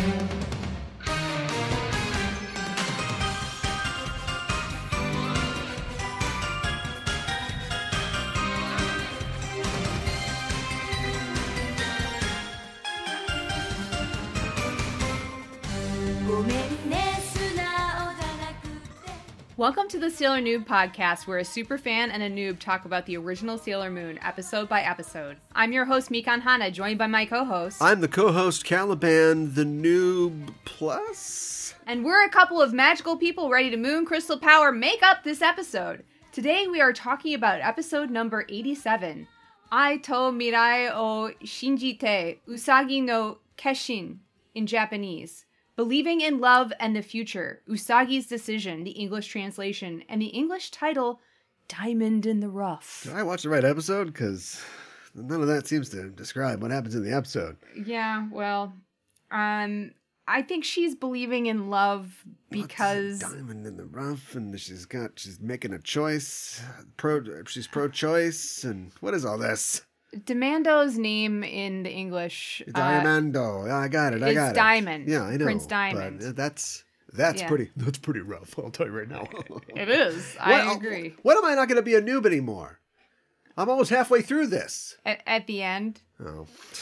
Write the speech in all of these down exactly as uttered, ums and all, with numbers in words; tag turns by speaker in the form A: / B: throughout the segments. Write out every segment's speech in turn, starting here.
A: Welcome to the Sailor Noob podcast, where a superfan and a noob talk about the original Sailor Moon, episode by episode. I'm your host, Mikan Hana, joined by my co-host.
B: I'm the co-host, Caliban, the Noob Plus.
A: And we're a couple of magical people ready to moon crystal power make up this episode. Today we are talking about episode number eighty-seven, Aito Mirai o Shinjite Usagi no Keshin in Japanese. Believing in Love and the Future, Usagi's Decision, the English translation, and the English title, Diamond in the Rough.
B: Did I watch the right episode? Because none of that seems to describe what happens in the episode.
A: Yeah, well, um, I think she's believing in love because...
B: What's Diamond in the Rough, and she's got, she's making a choice. Pro, she's pro-choice, and what is all this?
A: Demando's name in the English...
B: Diamando. Uh, yeah, I got it, I got it.
A: It's Diamond.
B: Yeah, I know.
A: Prince Diamond.
B: But that's that's
A: yeah.
B: pretty That's pretty rough, I'll tell you right now.
A: It is. I
B: well,
A: agree.
B: When am I not going to be a noob anymore? I'm almost halfway through this.
A: At, at the end?
B: Oh.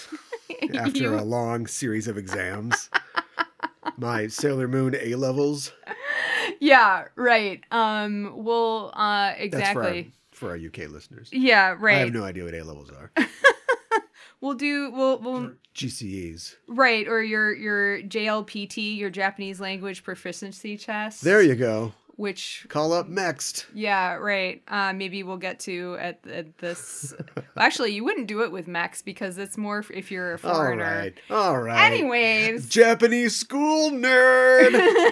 B: After
A: You...
B: a long series of exams. My Sailor Moon A-levels.
A: Yeah, right. Um, we'll, uh, exactly...
B: That's for our, for our U K listeners.
A: Yeah, right.
B: I have no idea what A-levels are.
A: We'll do, we'll, we'll...
B: G C Es.
A: Right, or your, your J L P T, your Japanese language proficiency test.
B: There you go.
A: Which...
B: Call up next.
A: Yeah, right. Uh, maybe we'll get to at, at this... Actually, you wouldn't do it with Mex because it's more if, if you're a foreigner.
B: All right, all right.
A: Anyways.
B: Japanese school nerd.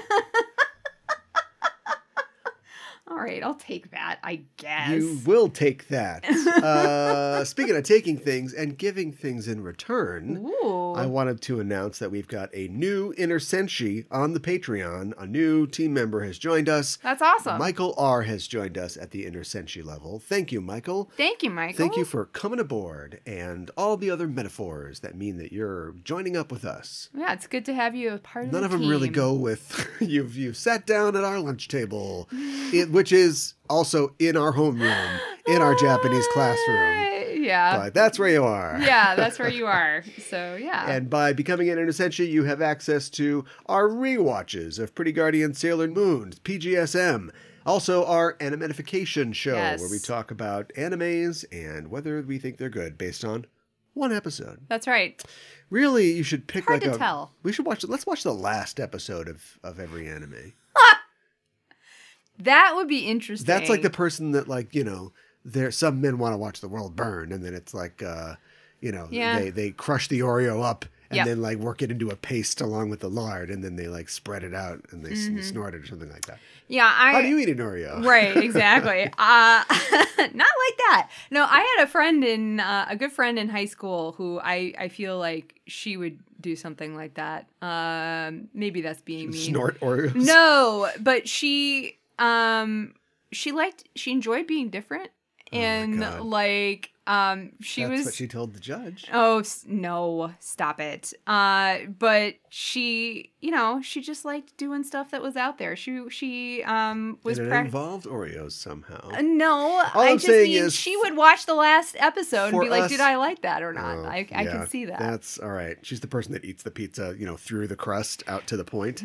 A: All right, I'll take that, I guess.
B: You will take that. Uh, speaking of taking things and giving things in return,
A: Ooh.
B: I wanted to announce that we've got a new Inner Senshi on the Patreon. A new team member has joined us.
A: That's awesome.
B: Michael R. has joined us at the Inner Senshi level. Thank you, Michael.
A: Thank you, Michael.
B: Thank you for coming aboard and all the other metaphors that mean that you're joining up with us.
A: Yeah, it's good to have you a part of
B: None
A: the
B: of them
A: team.
B: really go with you've you've sat down at our lunch table, it, which is also in our homeroom, in our Japanese classroom.
A: Yeah.
B: But that's where you are.
A: Yeah, that's where you are. So, yeah.
B: And by becoming an Inner Senshi, you have access to our rewatches of Pretty Guardian Sailor Moon, P G S M. Also, our Animetification show,
A: yes.
B: where we talk about animes and whether we think they're good based on one episode.
A: That's right.
B: Really, you should pick
A: Hard
B: like
A: to
B: a...
A: tell.
B: We should watch... Let's watch the last episode of, of every anime.
A: That would be interesting.
B: That's like the person that, like, you know, there some men want to watch the world burn, and then it's like, uh, you know,
A: yeah.
B: they, they crush the Oreo up and
A: yep.
B: then, like, work it into a paste along with the lard, and then they, like, spread it out and they
A: mm-hmm.
B: snort it or something like that.
A: Yeah, I...
B: How do you eat an Oreo?
A: Right, exactly. uh, not like that. No, I had a friend in, uh, a good friend in high school who I, I feel like she would do something like that. Um, maybe that's being mean.
B: Snort Oreos?
A: No, but she... Um, she liked, she enjoyed being different, and
B: oh
A: like, um, she
B: That's
A: was.
B: That's what she told the judge.
A: Oh no! Stop it. Uh, but she, you know, she just liked doing stuff that was out there. She, she, um, was.
B: And it
A: pra-
B: involved Oreos somehow.
A: Uh, no,
B: All
A: I
B: I'm
A: just
B: saying
A: mean
B: is
A: she would watch the last episode and be like,
B: us,
A: "Did I like that or not?"
B: Oh,
A: I, I
B: yeah,
A: can see that.
B: That's all right. She's the person that eats the pizza, you know, through the crust out to the point.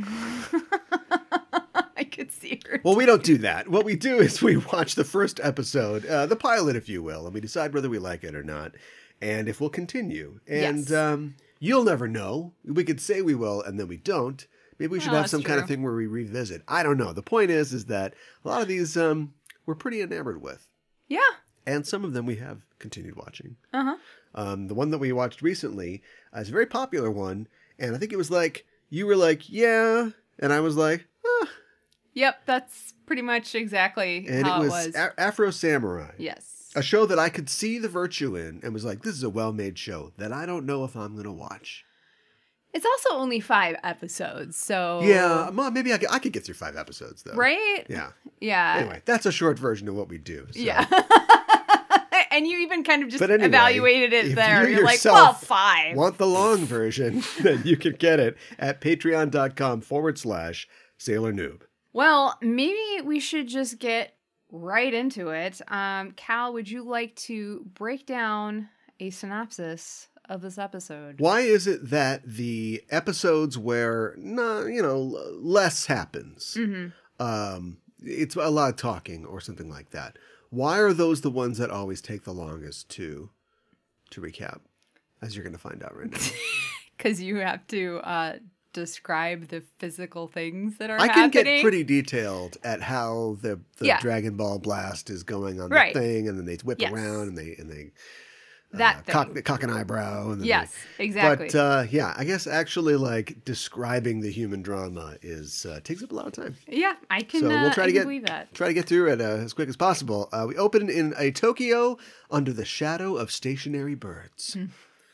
A: I could see her.
B: Well, we don't do that. What we do is we watch the first episode, uh, the pilot, if you will, and we decide whether we like it or not, and if we'll continue. And
A: Yes.
B: um, you'll never know. We could say we will, and then we don't. Maybe we should
A: Oh,
B: have
A: that's
B: some kind of
A: true.
B: thing where we revisit. I don't know. The point is, is that a lot of these um, we're pretty enamored with,
A: Yeah.
B: and some of them we have continued watching.
A: Uh huh.
B: Um, the one that we watched recently uh, is a very popular one, and I think it was like you were like, yeah, and I was like, ah.
A: Yep, that's pretty much exactly
B: And
A: how
B: it
A: it
B: was,
A: was.
B: A- Afro Samurai.
A: Yes.
B: A show that I could see the virtue in and was like, this is a well-made show that I don't know if I'm going to watch.
A: It's also only five episodes, so...
B: Yeah, well, maybe I could, I could get through five episodes, though.
A: Right?
B: Yeah.
A: Yeah.
B: Anyway, that's a short version of what we do. So.
A: Yeah. and you even kind of just
B: But anyway,
A: evaluated it
B: if
A: there.
B: you
A: You're like,
B: yourself
A: well, fine.
B: Want the long version, then you can get it at patreon.com forward slash Sailor Noob.
A: Well, maybe we should just get right into it. Um, Cal, would you like to break down a synopsis of this episode?
B: Why is it that the episodes where, no, you know, less happens,
A: Mm-hmm.
B: um, it's a lot of talking or something like that, why are those the ones that always take the longest to to recap? As you're going to find out right now.
A: Because you have to uh, describe the physical things that are
B: I
A: happening.
B: can get pretty detailed at how the, the
A: Yeah.
B: Dragon Ball blast is going on
A: Right.
B: the thing, and then they whip
A: Yes.
B: around and they and they
A: That
B: uh,
A: thing.
B: cock, cock an eyebrow. And then
A: Yes,
B: they,
A: exactly.
B: But uh, yeah, I guess actually like describing the human drama is uh, takes up a lot of time.
A: yeah, I can,
B: So we'll
A: uh,
B: try
A: I
B: to
A: can
B: get
A: believe that.
B: try to get through it uh, as quick as possible. Uh, we open in a Tokyo under the shadow of stationary birds.
A: Hmm.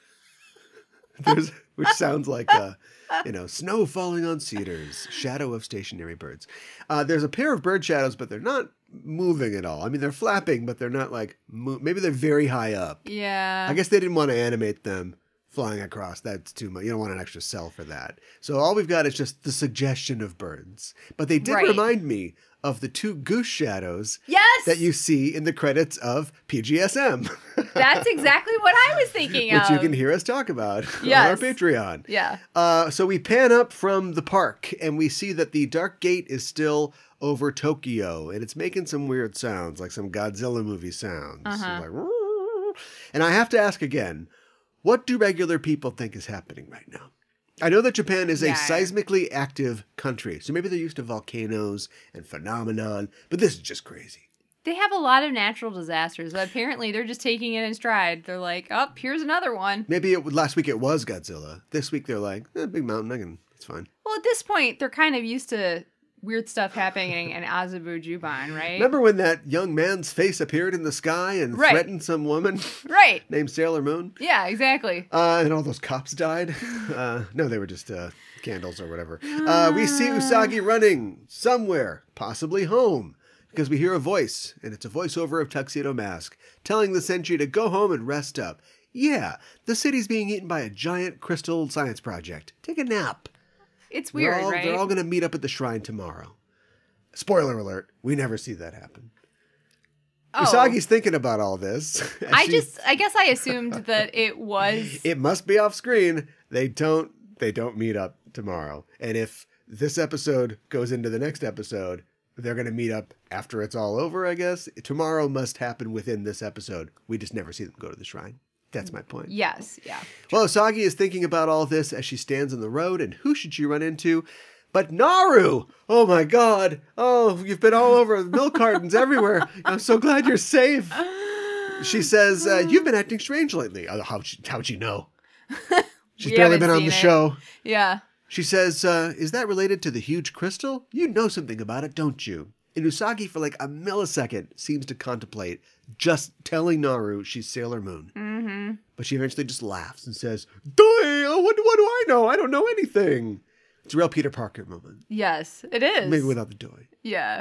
B: There's, which sounds like uh, you know, snow falling on cedars, shadow of stationary birds. Uh, there's a pair of bird shadows, but they're not moving at all. I mean, they're flapping, but they're not like mo- maybe they're very high up.
A: Yeah.
B: I guess they didn't want to animate them flying across. That's too much. You don't want an extra cell for that. So all we've got is just the suggestion of birds. But they did
A: Right.
B: remind me of the two goose shadows
A: Yes!
B: that you see in the credits of P G S M.
A: That's exactly what I was thinking
B: Which
A: of.
B: you can hear us talk about
A: Yes.
B: on our Patreon.
A: Yeah.
B: Uh, so we pan up from the park and we see that the Dark Gate is still over Tokyo and it's making some weird sounds, like some Godzilla movie sounds.
A: Uh-huh.
B: Like, "Rrrr." And I have to ask again, what do regular people think is happening right now? I know that Japan is a
A: Yeah.
B: seismically active country, so maybe they're used to volcanoes and phenomenon, but this is just crazy.
A: They have a lot of natural disasters, but apparently they're just taking it in stride. They're like, oh, here's another one.
B: Maybe it, last week it was Godzilla. This week they're like, eh, big mountain, I can, it's fine.
A: Well, at this point, they're kind of used to weird stuff happening in Azabujuban, right?
B: Remember when that young man's face appeared in the sky and
A: Right.
B: threatened some woman
A: Right.
B: named Sailor Moon?
A: Yeah, exactly.
B: Uh, and all those cops died? Uh, no, they were just uh, candles or whatever. Uh, we see Usagi running somewhere, possibly home, because we hear a voice, and it's a voiceover of Tuxedo Mask, telling the sentry to go home and rest up. Yeah, the city's being eaten by a giant crystal science project. Take a nap.
A: It's weird,
B: they're all,
A: right?
B: They're all going to meet up at the shrine tomorrow. Spoiler alert, we never see that happen.
A: Oh.
B: Usagi's thinking about all this. as
A: I
B: she-
A: just, I guess I assumed that it was.
B: It must be off screen. They don't they don't meet up tomorrow. And if this episode goes into the next episode, they're going to meet up after it's all over, I guess. Tomorrow must happen within this episode. We just never see them go to the shrine. That's my point.
A: Yes, yeah.
B: Well, Usagi is thinking about all this as she stands on the road, and who should she run into but Naru? Oh my god. Oh, you've been all over milk cartons everywhere. I'm so glad you're safe. She says, uh, you've been acting strange lately. Uh, how'd, she, how'd she know? She's
A: We
B: barely
A: haven't
B: been on
A: seen
B: the
A: it.
B: show.
A: Yeah.
B: She says, uh, is that related to the huge crystal? You know something about it, don't you? And Usagi, for like a millisecond, seems to contemplate just telling Naru she's Sailor Moon.
A: Mm-hmm.
B: But she eventually just laughs and says, Duh, what, what do I know? I don't know anything. It's a real Peter Parker moment.
A: Yes, it is.
B: Maybe without the doy.
A: Yeah.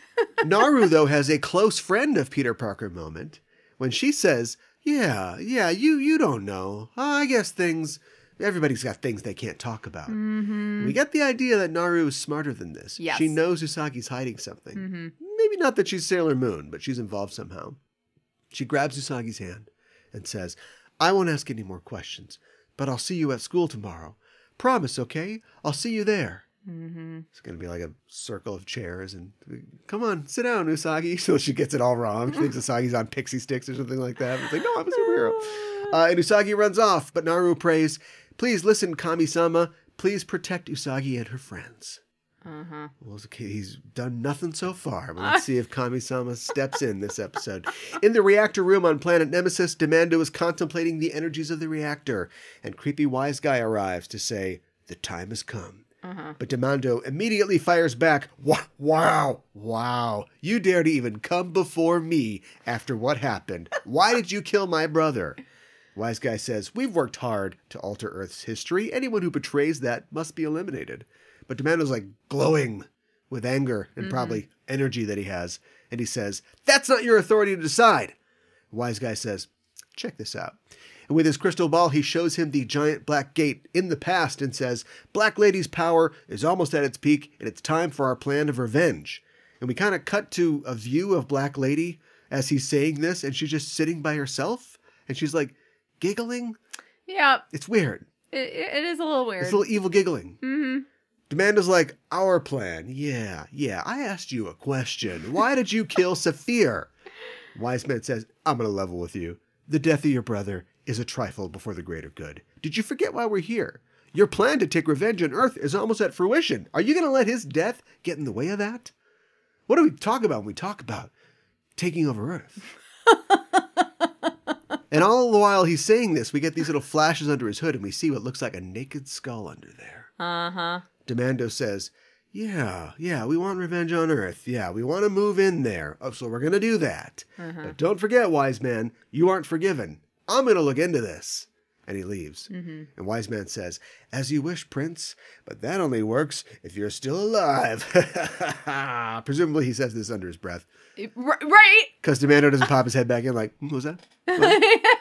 B: Naru, though, has a close friend of Peter Parker moment when she says, yeah, yeah, you you don't know. Uh, I guess things, everybody's got things they can't talk about.
A: Mm-hmm.
B: We get the idea that Naru is smarter than this.
A: Yes.
B: She knows Usagi's hiding something.
A: Mm-hmm.
B: Maybe not that she's Sailor Moon, but she's involved somehow. She grabs Usagi's hand and says, I won't ask any more questions, but I'll see you at school tomorrow. Promise, okay? I'll see you there.
A: Mm-hmm.
B: It's going to be like a circle of chairs and, come on, sit down, Usagi. So she gets it all wrong. She thinks Usagi's on pixie sticks or something like that. It's like, no, I'm a superhero. Uh, and Usagi runs off, but Naru prays, please listen, Kami-sama. Please protect Usagi and her friends.
A: Uh-huh.
B: Well, okay, he's done nothing so far, but let's see if Kami-sama steps in this episode. In the reactor room on planet Nemesis, Demando is contemplating the energies of the reactor, and creepy wise guy arrives to say, the time has come.
A: Uh-huh.
B: But Demando immediately fires back, "Wa- wow, wow, you dare to even come before me after what happened. Why did you kill my brother?" Wise guy says, we've worked hard to alter Earth's history. Anyone who betrays that must be eliminated. But Demando's like glowing with anger and
A: Mm-hmm.
B: probably energy that he has. And he says, that's not your authority to decide. Wise Guy says, check this out. And with his crystal ball, he shows him the giant black gate in the past and says, Black Lady's power is almost at its peak, and it's time for our plan of revenge. And we kind of cut to a view of Black Lady as he's saying this, and she's just sitting by herself, and she's like giggling.
A: Yeah.
B: It's weird.
A: It, it is a little weird.
B: It's a little evil giggling.
A: Mm-hmm.
B: Demando's like, our plan. Yeah, yeah, I asked you a question. Why did you kill Saphir? Wise Man says, I'm going to level with you. The death of your brother is a trifle before the greater good. Did you forget why we're here? Your plan to take revenge on Earth is almost at fruition. Are you going to let his death get in the way of that? What do we talk about when we talk about taking over Earth? And all the while he's saying this, we get these little flashes under his hood and we see what looks like a naked skull under there.
A: Uh-huh.
B: Demando says, yeah, yeah, we want revenge on Earth. Yeah, we want to move in there. Oh, so we're going to do that.
A: Uh-huh.
B: But don't forget, Wise Man, you aren't forgiven. I'm going to look into this. And he leaves.
A: Mm-hmm.
B: And Wise Man says, as you wish, Prince, but that only works if you're still alive. Presumably he says this under his breath.
A: R- right.
B: Because Demando doesn't pop his head back in like, what was that? What?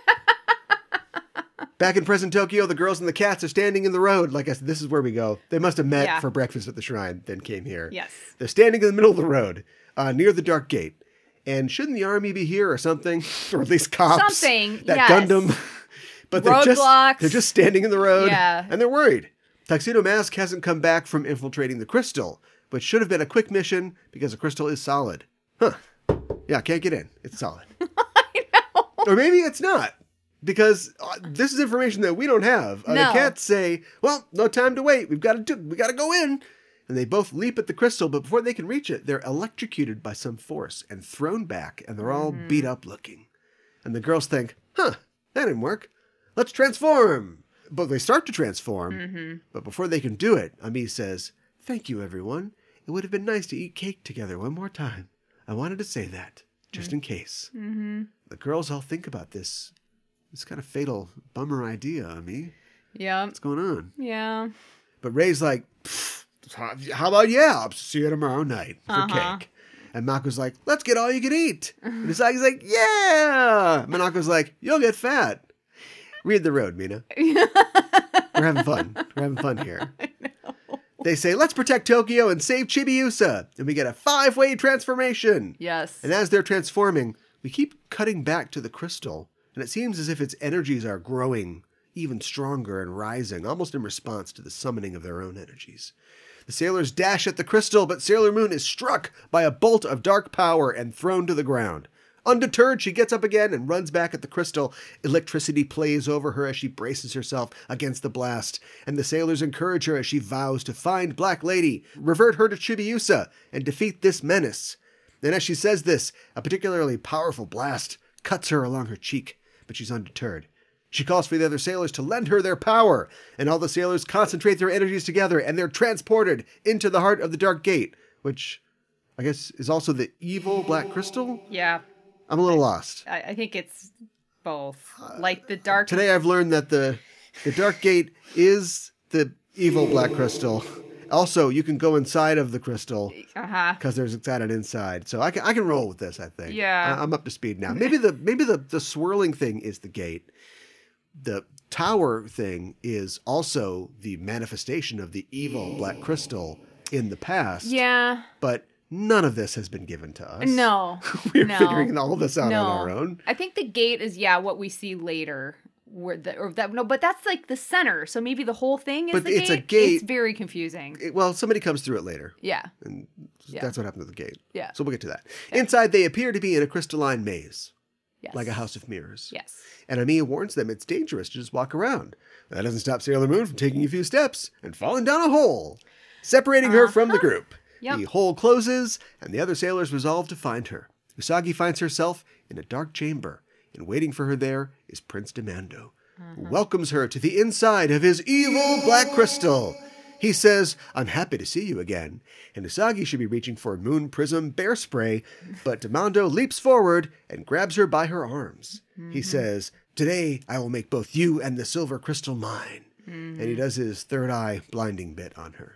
B: Back in present Tokyo, the girls and the cats are standing in the road. Like I said, this is where we go. They must have met
A: Yeah.
B: for breakfast at the shrine, then came here.
A: Yes.
B: They're standing in the middle of the road, uh, near the Dark Gate. And shouldn't the army be here or something? Or at least cops?
A: Something,
B: That
A: yes.
B: Gundam. But they're just,
A: Roadblocks.
B: they're just standing in the road.
A: Yeah.
B: And they're worried. Tuxedo Mask hasn't come back from infiltrating the crystal, but should have been a quick mission because the crystal is solid. Huh. Yeah, can't get in. It's solid.
A: I know.
B: Or maybe it's not. Because uh, this is information that we don't have. Uh,
A: No.
B: The cats say, well, no time to wait. We've got to do, we got to go in. And they both leap at the crystal, but before they can reach it, they're electrocuted by some force and thrown back, and they're all
A: Mm-hmm.
B: beat up looking. And the girls think, huh, that didn't work. Let's transform. But they start to transform.
A: Mm-hmm.
B: But before they can do it, Ami says, thank you, everyone. It would have been nice to eat cake together one more time. I wanted to say that, just in case.
A: Mm-hmm.
B: The girls all think about this. This kind of fatal bummer idea, Ami.
A: Yeah.
B: What's going on?
A: Yeah.
B: But Ray's like, how about yeah? I'll see you tomorrow night for
A: Uh-huh.
B: cake. And Mako's like, let's get all you can eat. And Usagi's like, yeah. Monaco's like, you'll get fat. Read the road, Mina. We're having fun. We're having fun here. They say, let's protect Tokyo and save Chibiusa. And we get a five-way transformation.
A: Yes.
B: And as they're transforming, we keep cutting back to the crystal. And it seems as if its energies are growing even stronger and rising, almost in response to the summoning of their own energies. The sailors dash at the crystal, but Sailor Moon is struck by a bolt of dark power and thrown to the ground. Undeterred, she gets up again and runs back at the crystal. Electricity plays over her as she braces herself against the blast, and the sailors encourage her as she vows to find Black Lady, revert her to Chibiusa, and defeat this menace. And as she says this, a particularly powerful blast cuts her along her cheek, but she's undeterred. She calls for the other sailors to lend her their power, and all the sailors concentrate their energies together, and they're transported into the heart of the Dark Gate, which I guess is also the evil Black Crystal?
A: Yeah.
B: I'm a little lost.
A: I, I think it's both. Like the dark.
B: Today I've learned that the the Dark Gate is the evil Black Crystal. Also, you can go inside of the crystal
A: Uh-huh.
B: because there's excited inside. So I can I can roll with this, I think.
A: Yeah.
B: I, I'm up to speed now. Maybe the maybe the, the swirling thing is the gate. The tower thing is also the manifestation of the evil Black Crystal in the past.
A: Yeah.
B: But none of this has been given to us.
A: No.
B: We're
A: no.
B: figuring all this out
A: no.
B: on our own.
A: I think the gate is, yeah, what we see later. Where the, or that no, but that's like the center. So maybe the whole thing is
B: But
A: the
B: it's
A: gate.
B: a gate-
A: It's very confusing.
B: It- well, somebody comes through it later.
A: Yeah.
B: And
A: Yeah.
B: that's what happened to the gate.
A: Yeah.
B: So we'll get to that.
A: Yeah.
B: Inside, they appear to be in a crystalline maze,
A: Yes.
B: like a house of mirrors.
A: Yes.
B: And Amiya warns them it's dangerous to just walk around. That doesn't stop Sailor Moon from taking a few steps and falling down a hole, separating her from the group.
A: Yep.
B: The hole closes, and the other sailors resolve to find her. Usagi finds herself in a dark chamber, and waiting for her there is Prince Demando, who welcomes her to the inside of his evil Black Crystal. He says, I'm happy to see you again. And Usagi should be reaching for Moon Prism Bear Spray, but Demando leaps forward and grabs her by her arms. He says, today I will make both you and the silver crystal mine. And he does his third eye blinding bit on her.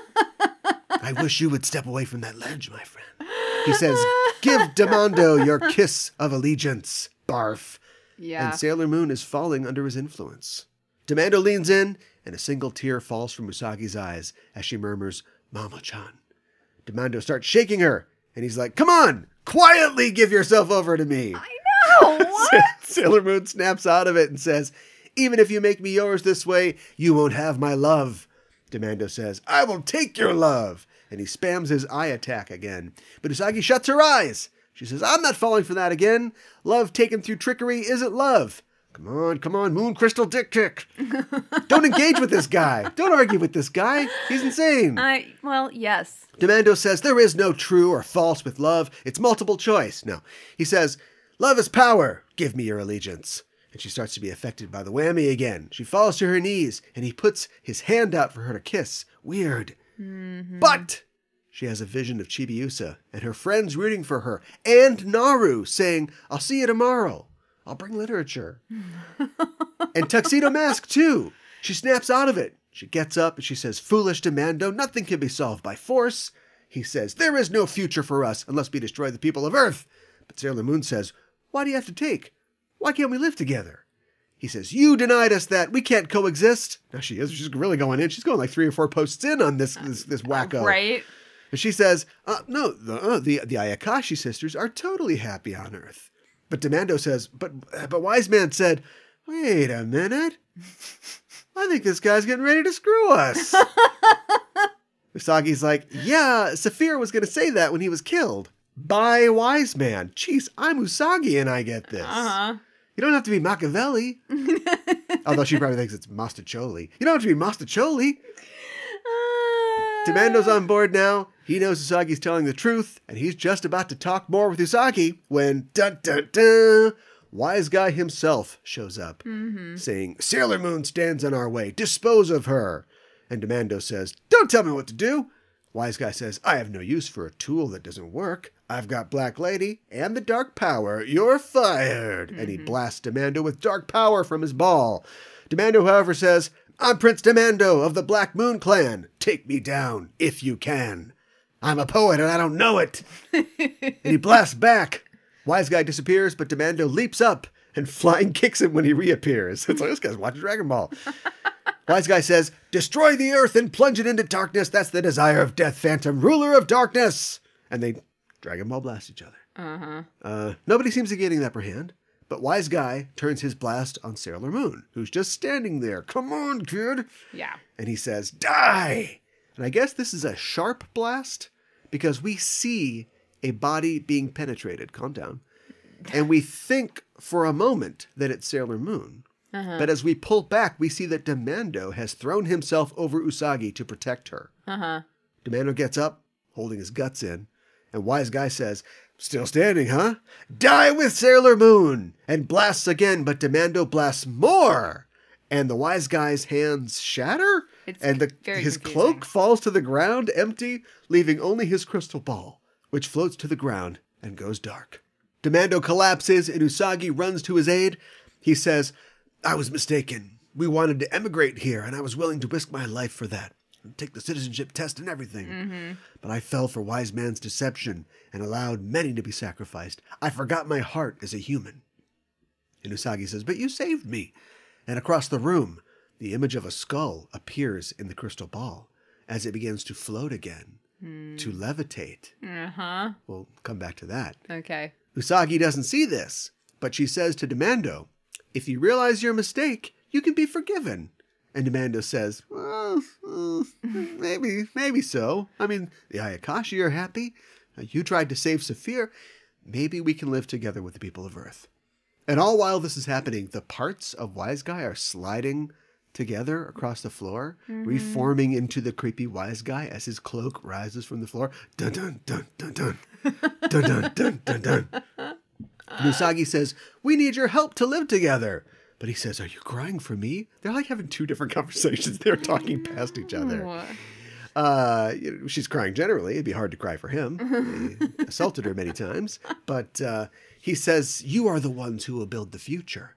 B: I wish you would step away from that ledge, my friend. He says, give Demando your kiss of allegiance. barf.
A: Yeah.
B: And Sailor Moon is falling under his influence. Demando leans in, and a single tear falls from Usagi's eyes as she murmurs, Mama-chan. Demando starts shaking her, and he's like, come on, quietly give yourself over to me.
A: I know, what?
B: Sailor Moon snaps out of it and says, even if you make me yours this way, you won't have my love. Demando says, I will take your love. And he spams his eye attack again. But Usagi shuts her eyes. She says, I'm not falling for that again. Love taken through trickery isn't love. Come on, come on, Moon Crystal Dick Tick. Don't engage with this guy. Don't argue with this guy. He's insane.
A: I, well, yes.
B: Demando says, there is no true or false with love. It's multiple choice. No. He says, love is power. Give me your allegiance. And she starts to be affected by the whammy again. She falls to her knees, and he puts his hand out for her to kiss. Weird. Mm-hmm. But she has a vision of Chibiusa and her friends rooting for her, and Naru saying, I'll see you tomorrow. I'll bring literature. And Tuxedo Mask, too. She snaps out of it. She gets up and she says, foolish Demando, nothing can be solved by force. He says, there is no future for us unless we destroy the people of Earth. But Sailor Moon says, why do you have to take? Why can't we live together? He says, you denied us that. We can't coexist. Now she is. She's really going in. She's going like three or four posts in on this this, this wacko.
A: Right.
B: And she says, uh, no, the, uh, the, the Ayakashi sisters are totally happy on Earth. But Demando says, but, but Wise Man said, wait a minute. I think this guy's getting ready to screw us. Usagi's like, yeah, Saphir was going to say that when he was killed. By Wise Man. Jeez, I'm Usagi and I get this.
A: Uh-huh.
B: You don't have to be Machiavelli. Although she probably thinks it's Mastacholi. You don't have to be Mastacholi. Uh... Demando's on board now. He knows Usagi's telling the truth, and he's just about to talk more with Usagi when, dun dun dun, Wise Guy himself shows up, mm-hmm. saying, Sailor Moon stands in our way. Dispose of her. And Demando says, don't tell me what to do. Wise Guy says, I have no use for a tool that doesn't work. I've got Black Lady and the Dark Power. You're fired. Mm-hmm. And he blasts Demando with Dark Power from his ball. Demando, however, says, I'm Prince Demando of the Black Moon Clan. Take me down if you can. I'm a poet and I don't know it. And he blasts back. Wise Guy disappears, but Demando leaps up and flying kicks him when he reappears. It's like, this guy's watching Dragon Ball. Wise Guy says, destroy the earth and plunge it into darkness. That's the desire of Death Phantom, ruler of darkness. And they Dragon Ball blast each other. Uh-huh. Uh, nobody seems to be getting the upper hand, but Wise Guy turns his blast on Sailor Moon, who's just standing there. Come on, kid.
A: Yeah.
B: And he says, die. And I guess this is a sharp blast because we see a body being penetrated. Calm down. And we think for a moment that it's Sailor Moon. Uh-huh. But as we pull back, we see that Demando has thrown himself over Usagi to protect her. Uh-huh. Demando gets up, holding his guts in, and Wise Guy says, still standing, huh? Die with Sailor Moon! And blasts again, but Demando blasts more! And the Wise Guy's hands shatter, it's and the, his confusing. Cloak falls to the ground empty, leaving only his crystal ball, which floats to the ground and goes dark. Demando collapses, and Usagi runs to his aid. He says, I was mistaken. We wanted to emigrate here, and I was willing to risk my life for that, and take the citizenship test and everything. Mm-hmm. But I fell for Wise Man's deception and allowed many to be sacrificed. I forgot my heart as a human. And Usagi says, but you saved me. And across the room, the image of a skull appears in the crystal ball as it begins to float again, mm. to levitate. Uh-huh. We'll come back to that.
A: Okay.
B: Usagi doesn't see this, but she says to Demando, if you realize your mistake, you can be forgiven. And Demando says, well, uh, maybe, maybe so. I mean, the Ayakashi are happy. Uh, you tried to save Saphir. Maybe we can live together with the people of Earth. And all while this is happening, the parts of Wise Guy are sliding together across the floor, mm-hmm. reforming into the creepy Wise Guy as his cloak rises from the floor. Dun dun dun dun dun. Dun dun dun dun dun. And Usagi says, we need your help to live together. But he says, are you crying for me? They're like having two different conversations. They're talking past each other. Uh, you know, she's crying generally. It'd be hard to cry for him. He assaulted her many times. But uh, he says, you are the ones who will build the future.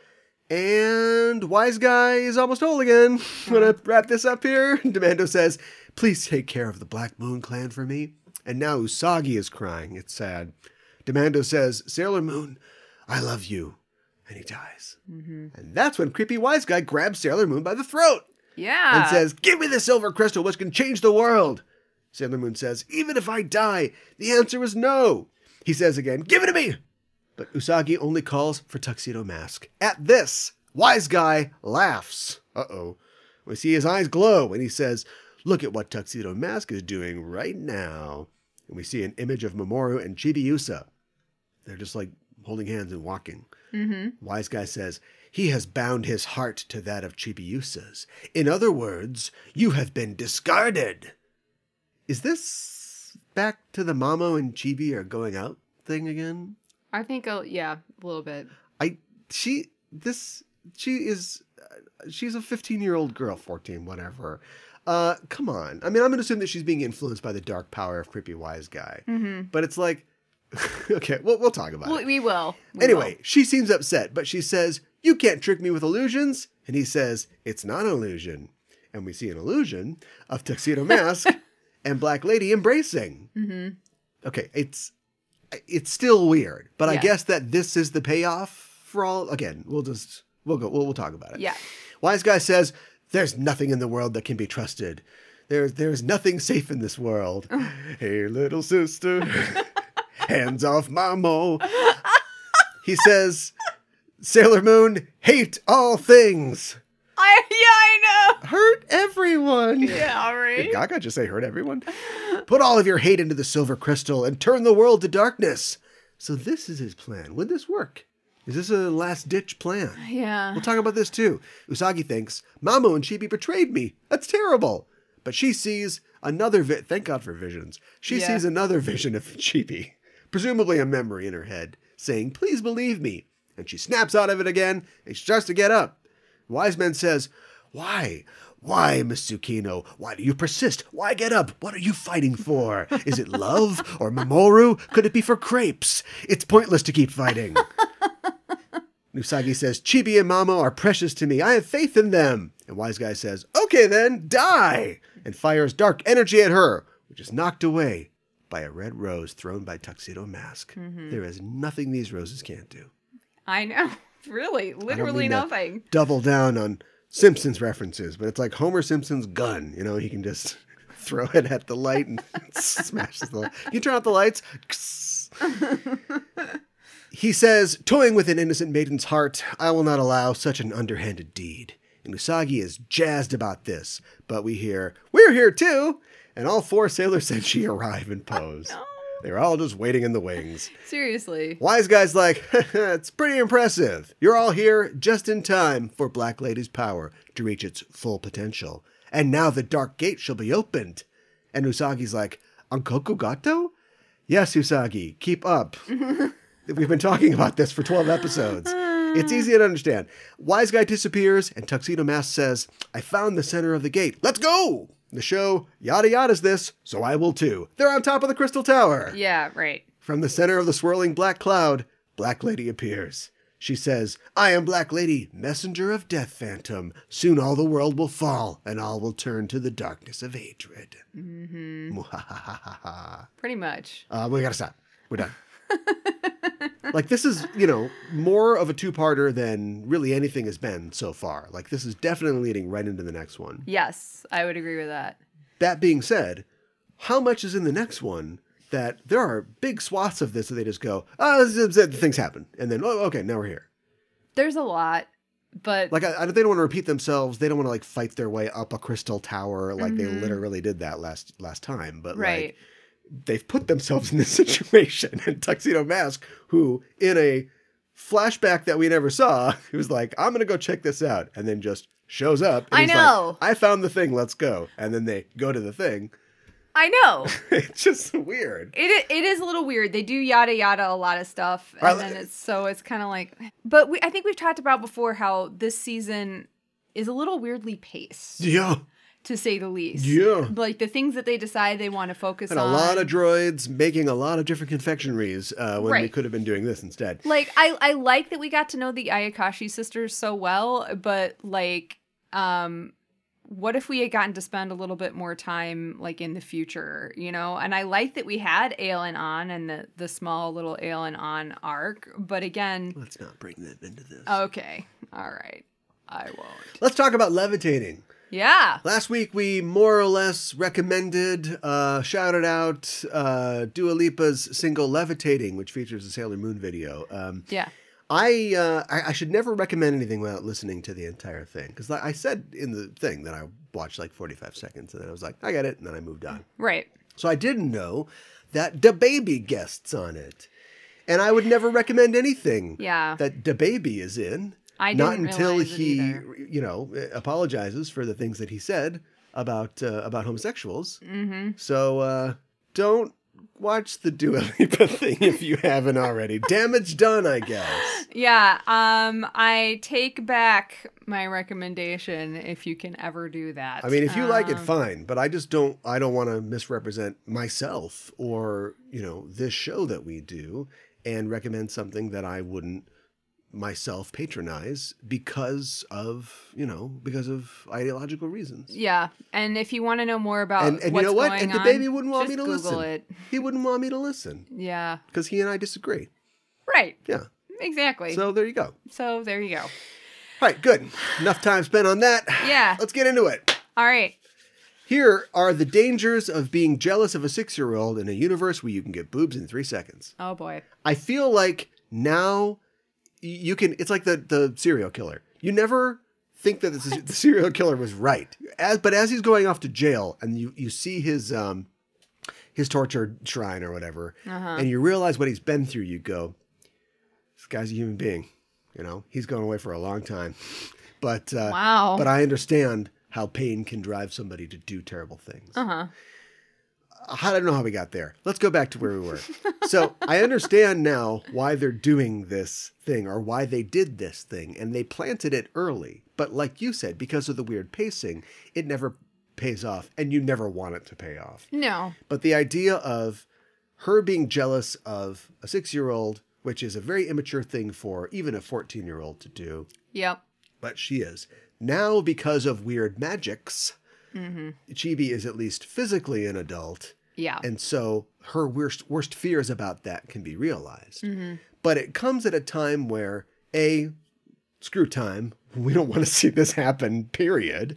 B: And Wise Guy is almost whole again. I'm going to wrap this up here. Demando says, please take care of the Black Moon Clan for me. And now Usagi is crying. It's sad. Demando says, Sailor Moon, I love you. And he dies. Mm-hmm. And that's when creepy wise guy grabs Sailor Moon by the throat.
A: Yeah.
B: And says, give me the silver crystal which can change the world. Sailor Moon says, even if I die, the answer is no. He says again, give it to me. But Usagi only calls for Tuxedo Mask. At this, wise guy laughs. Uh-oh. We see his eyes glow and he says, look at what Tuxedo Mask is doing right now. And we see an image of Mamoru and Chibiusa. They're just like holding hands and walking.
A: Mm-hmm.
B: Wise guy says, he has bound his heart to that of Chibiusa's. In other words, you have been discarded. Is this back to the Mamo and Chibi are going out thing again?
A: I think, oh, yeah, a little bit.
B: I, she, this, she is, uh, she's a fifteen-year-old girl, fourteen, whatever. Uh, come on. I mean, I'm going to assume that she's being influenced by the dark power of creepy wise guy.
A: Mm-hmm.
B: But it's like, okay, we'll, we'll talk about
A: Well,
B: it.
A: we will. We
B: Anyway,
A: will.
B: she seems upset, but she says, you can't trick me with illusions. And he says, it's not an illusion. And we see an illusion of Tuxedo Mask and Black Lady embracing.
A: Mm-hmm.
B: Okay, it's it's still weird, but I
A: Yeah.
B: guess that this is the payoff for all. Again, we'll just, we'll go, we'll, we'll talk about it.
A: Yeah.
B: Wise guy says, there's nothing in the world that can be trusted. There's, there's nothing safe in this world. Hey, little sister, hands off Mamo. He says, Sailor Moon, hate all things.
A: I, yeah, I
B: Hurt everyone.
A: know. Yeah,
B: Did
A: right.
B: Gaga just say hurt everyone? Put all of your hate into the silver crystal and turn the world to darkness. So this is his plan. Would this work? Is this a last-ditch plan?
A: Yeah.
B: We'll talk about this too. Usagi thinks, Mamo and Chibi betrayed me. That's terrible. But she sees another vi- thank God for visions. She
A: Yeah.
B: sees another vision of Chibi, presumably a memory in her head, saying, please believe me. And she snaps out of it again, and she starts to get up. Wise Man says, why? Why, Miss Tsukino? Why do you persist? Why get up? What are you fighting for? Is it love or Mamoru? Could it be for crepes? It's pointless to keep fighting. Usagi says, Chibi and Mamo are precious to me. I have faith in them. And Wise Guy says, okay then, die! And fires dark energy at her, which is knocked away by a red rose thrown by Tuxedo Mask.
A: Mm-hmm.
B: There is nothing these roses can't do.
A: I know. Really. Literally
B: mean to
A: nothing.
B: Double down on Simpsons references, but it's like Homer Simpson's gun. You know, he can just throw it at the light and smashes the light. You turn out the lights. He says, toying with an innocent maiden's heart, I will not allow such an underhanded deed. And Usagi is jazzed about this, but we hear, we're here too! And all four Sailor Senshi arrive and pose.
A: No.
B: They're all just waiting in the wings.
A: Seriously.
B: Wise Guy's like, it's pretty impressive. You're all here just in time for Black Lady's power to reach its full potential. And now the Dark Gate shall be opened. And Usagi's like, Ankoku Gato? Yes, Usagi, keep up. We've been talking about this for twelve episodes. It's easy to understand. Wise Guy disappears, and Tuxedo Mask says, I found the center of the gate. Let's go! The show, yada yada's this, so I will too. They're on top of the Crystal Tower.
A: Yeah, right.
B: From the center of the swirling black cloud, Black Lady appears. She says, I am Black Lady, messenger of Death Phantom. Soon all the world will fall, and all will turn to the darkness of hatred.
A: Mm-hmm.
B: uh,
A: Pretty much.
B: we gotta stop. We're done. Like, this is, you know, more of a two-parter than really anything has been so far. Like, this is definitely leading right into the next one.
A: Yes, I would agree with that.
B: That being said, how much is in the next one that there are big swaths of this that they just go, oh, this is- things happen. And then, oh, okay, now we're here.
A: There's a lot, but
B: Like, I, I, they don't want to repeat themselves. They don't want to, like, fight their way up a crystal tower like they
A: Mhm.
B: literally did that last last time. But,
A: right.
B: like, they've put themselves in this situation. And Tuxedo Mask, who, in a flashback that we never saw, he was like, I'm going to go check this out. And then just shows up. And
A: I
B: he's
A: know.
B: Like, I found the thing. Let's go. And then they go to the thing.
A: I know.
B: It's just weird.
A: It it is a little weird. They do yada yada a lot of stuff, and
B: I-
A: then it's so it's kind of like. But we, I think we've talked about before how this season is a little weirdly paced,
B: Yeah.
A: to say the least.
B: Yeah.
A: Like the things that they decide they want to focus
B: And a
A: on.
B: lot of droids making a lot of different confectionaries uh, when we
A: Right.
B: could have been doing this instead.
A: Like I I like that we got to know the Ayakashi sisters so well, but like um what if we had gotten to spend a little bit more time like in the future, you know? And I like that we had Aelin on and the, the small little Aelin on arc. But again...
B: Let's not bring them into this.
A: Okay. All right. I won't.
B: Let's talk about levitating.
A: Yeah.
B: Last week, we more or less recommended, uh, shouted out uh, Dua Lipa's single Levitating, which features a Sailor Moon video. Um,
A: yeah.
B: I, uh, I I should never recommend anything without listening to the entire thing. Because like I said in the thing that I watched like forty-five seconds, and then I was like, I get it, and then I moved on.
A: Right.
B: So I didn't know that DaBaby guests on it. And I would never recommend anything
A: yeah.
B: that DaBaby is in.
A: I
B: Not
A: didn't
B: until
A: realize
B: he,
A: it either.
B: you know, apologizes for the things that he said about uh, about homosexuals.
A: Mm-hmm.
B: So uh, don't watch the Dua Lipa thing if you haven't already. Damage done, I guess.
A: Yeah. Um. I take back my recommendation if you can ever do that.
B: I mean, if you
A: um,
B: like it, fine. But I just don't. I don't want to misrepresent myself or you know this show that we do and recommend something that I wouldn't myself patronize because of you know because of ideological reasons.
A: Yeah, and if you want to know more about
B: and, and
A: what's
B: you know what,
A: going
B: and the
A: on,
B: baby wouldn't want me
A: just
B: to
A: Google
B: listen.
A: It.
B: He wouldn't want me to listen
A: Yeah,
B: because he and I disagree.
A: right.
B: Yeah,
A: exactly.
B: so there you go.
A: So there you go.
B: All right, good. Enough time spent on that.
A: Yeah.
B: Let's get into it.
A: All right.
B: Here are the dangers of being jealous of a six-year-old in a universe where you can get boobs in three seconds.
A: Oh boy.
B: I feel like now you can, it's like the, the serial killer. You never think that this is, the serial killer was right. As, but as he's going off to jail and you, you see his, um, his torture shrine or whatever,
A: Uh-huh.
B: and you realize what he's been through, you go, this guy's a human being. You know, he's gone away for a long time. But, uh,
A: Wow.
B: but I understand how pain can drive somebody to do terrible things.
A: Uh-huh.
B: I don't know how we got there. Let's go back to where we were. So I understand now why they're doing this thing or why they did this thing. And they planted it early. But like you said, because of the weird pacing, it never pays off. And you never want it to pay off.
A: No.
B: But the idea of her being jealous of a six-year-old, which is a very immature thing for even a fourteen-year-old to do.
A: Yep.
B: But she is. Now, because of weird magics,
A: Mm-hmm.
B: Chibi is at least physically an adult.
A: Yeah.
B: And so her worst worst fears about that can be realized.
A: Mm-hmm.
B: But it comes at a time where, A, screw time. We don't want to see this happen, period.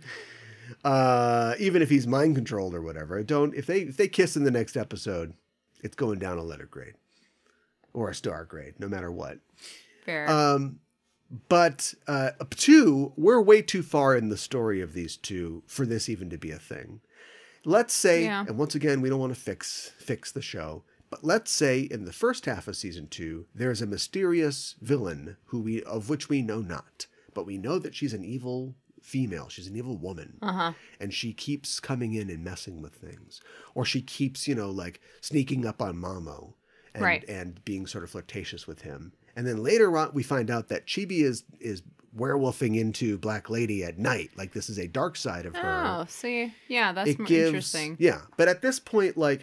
B: Uh, even if he's mind controlled or whatever. Don't if they if they kiss in the next episode, it's going down a letter grade. Or a star grade, no matter what.
A: Fair.
B: Um But, uh, two, we're way too far in the story of these two for this even to be a thing. Let's say,
A: Yeah.
B: and once again, we don't want to fix fix the show, but let's say in the first half of season two, there's a mysterious villain who we of which we know not, but we know that she's an evil female. She's an evil woman.
A: Uh-huh.
B: And she keeps coming in and messing with things. Or she keeps, you know, like sneaking up on Mamo and,
A: Right.
B: and being sort of flirtatious with him. And then later on, we find out that Chibi is is werewolfing into Black Lady at night. Like this is a dark side of her.
A: Oh, see, yeah, that's
B: It
A: more
B: gives,
A: interesting.
B: yeah. But at this point, like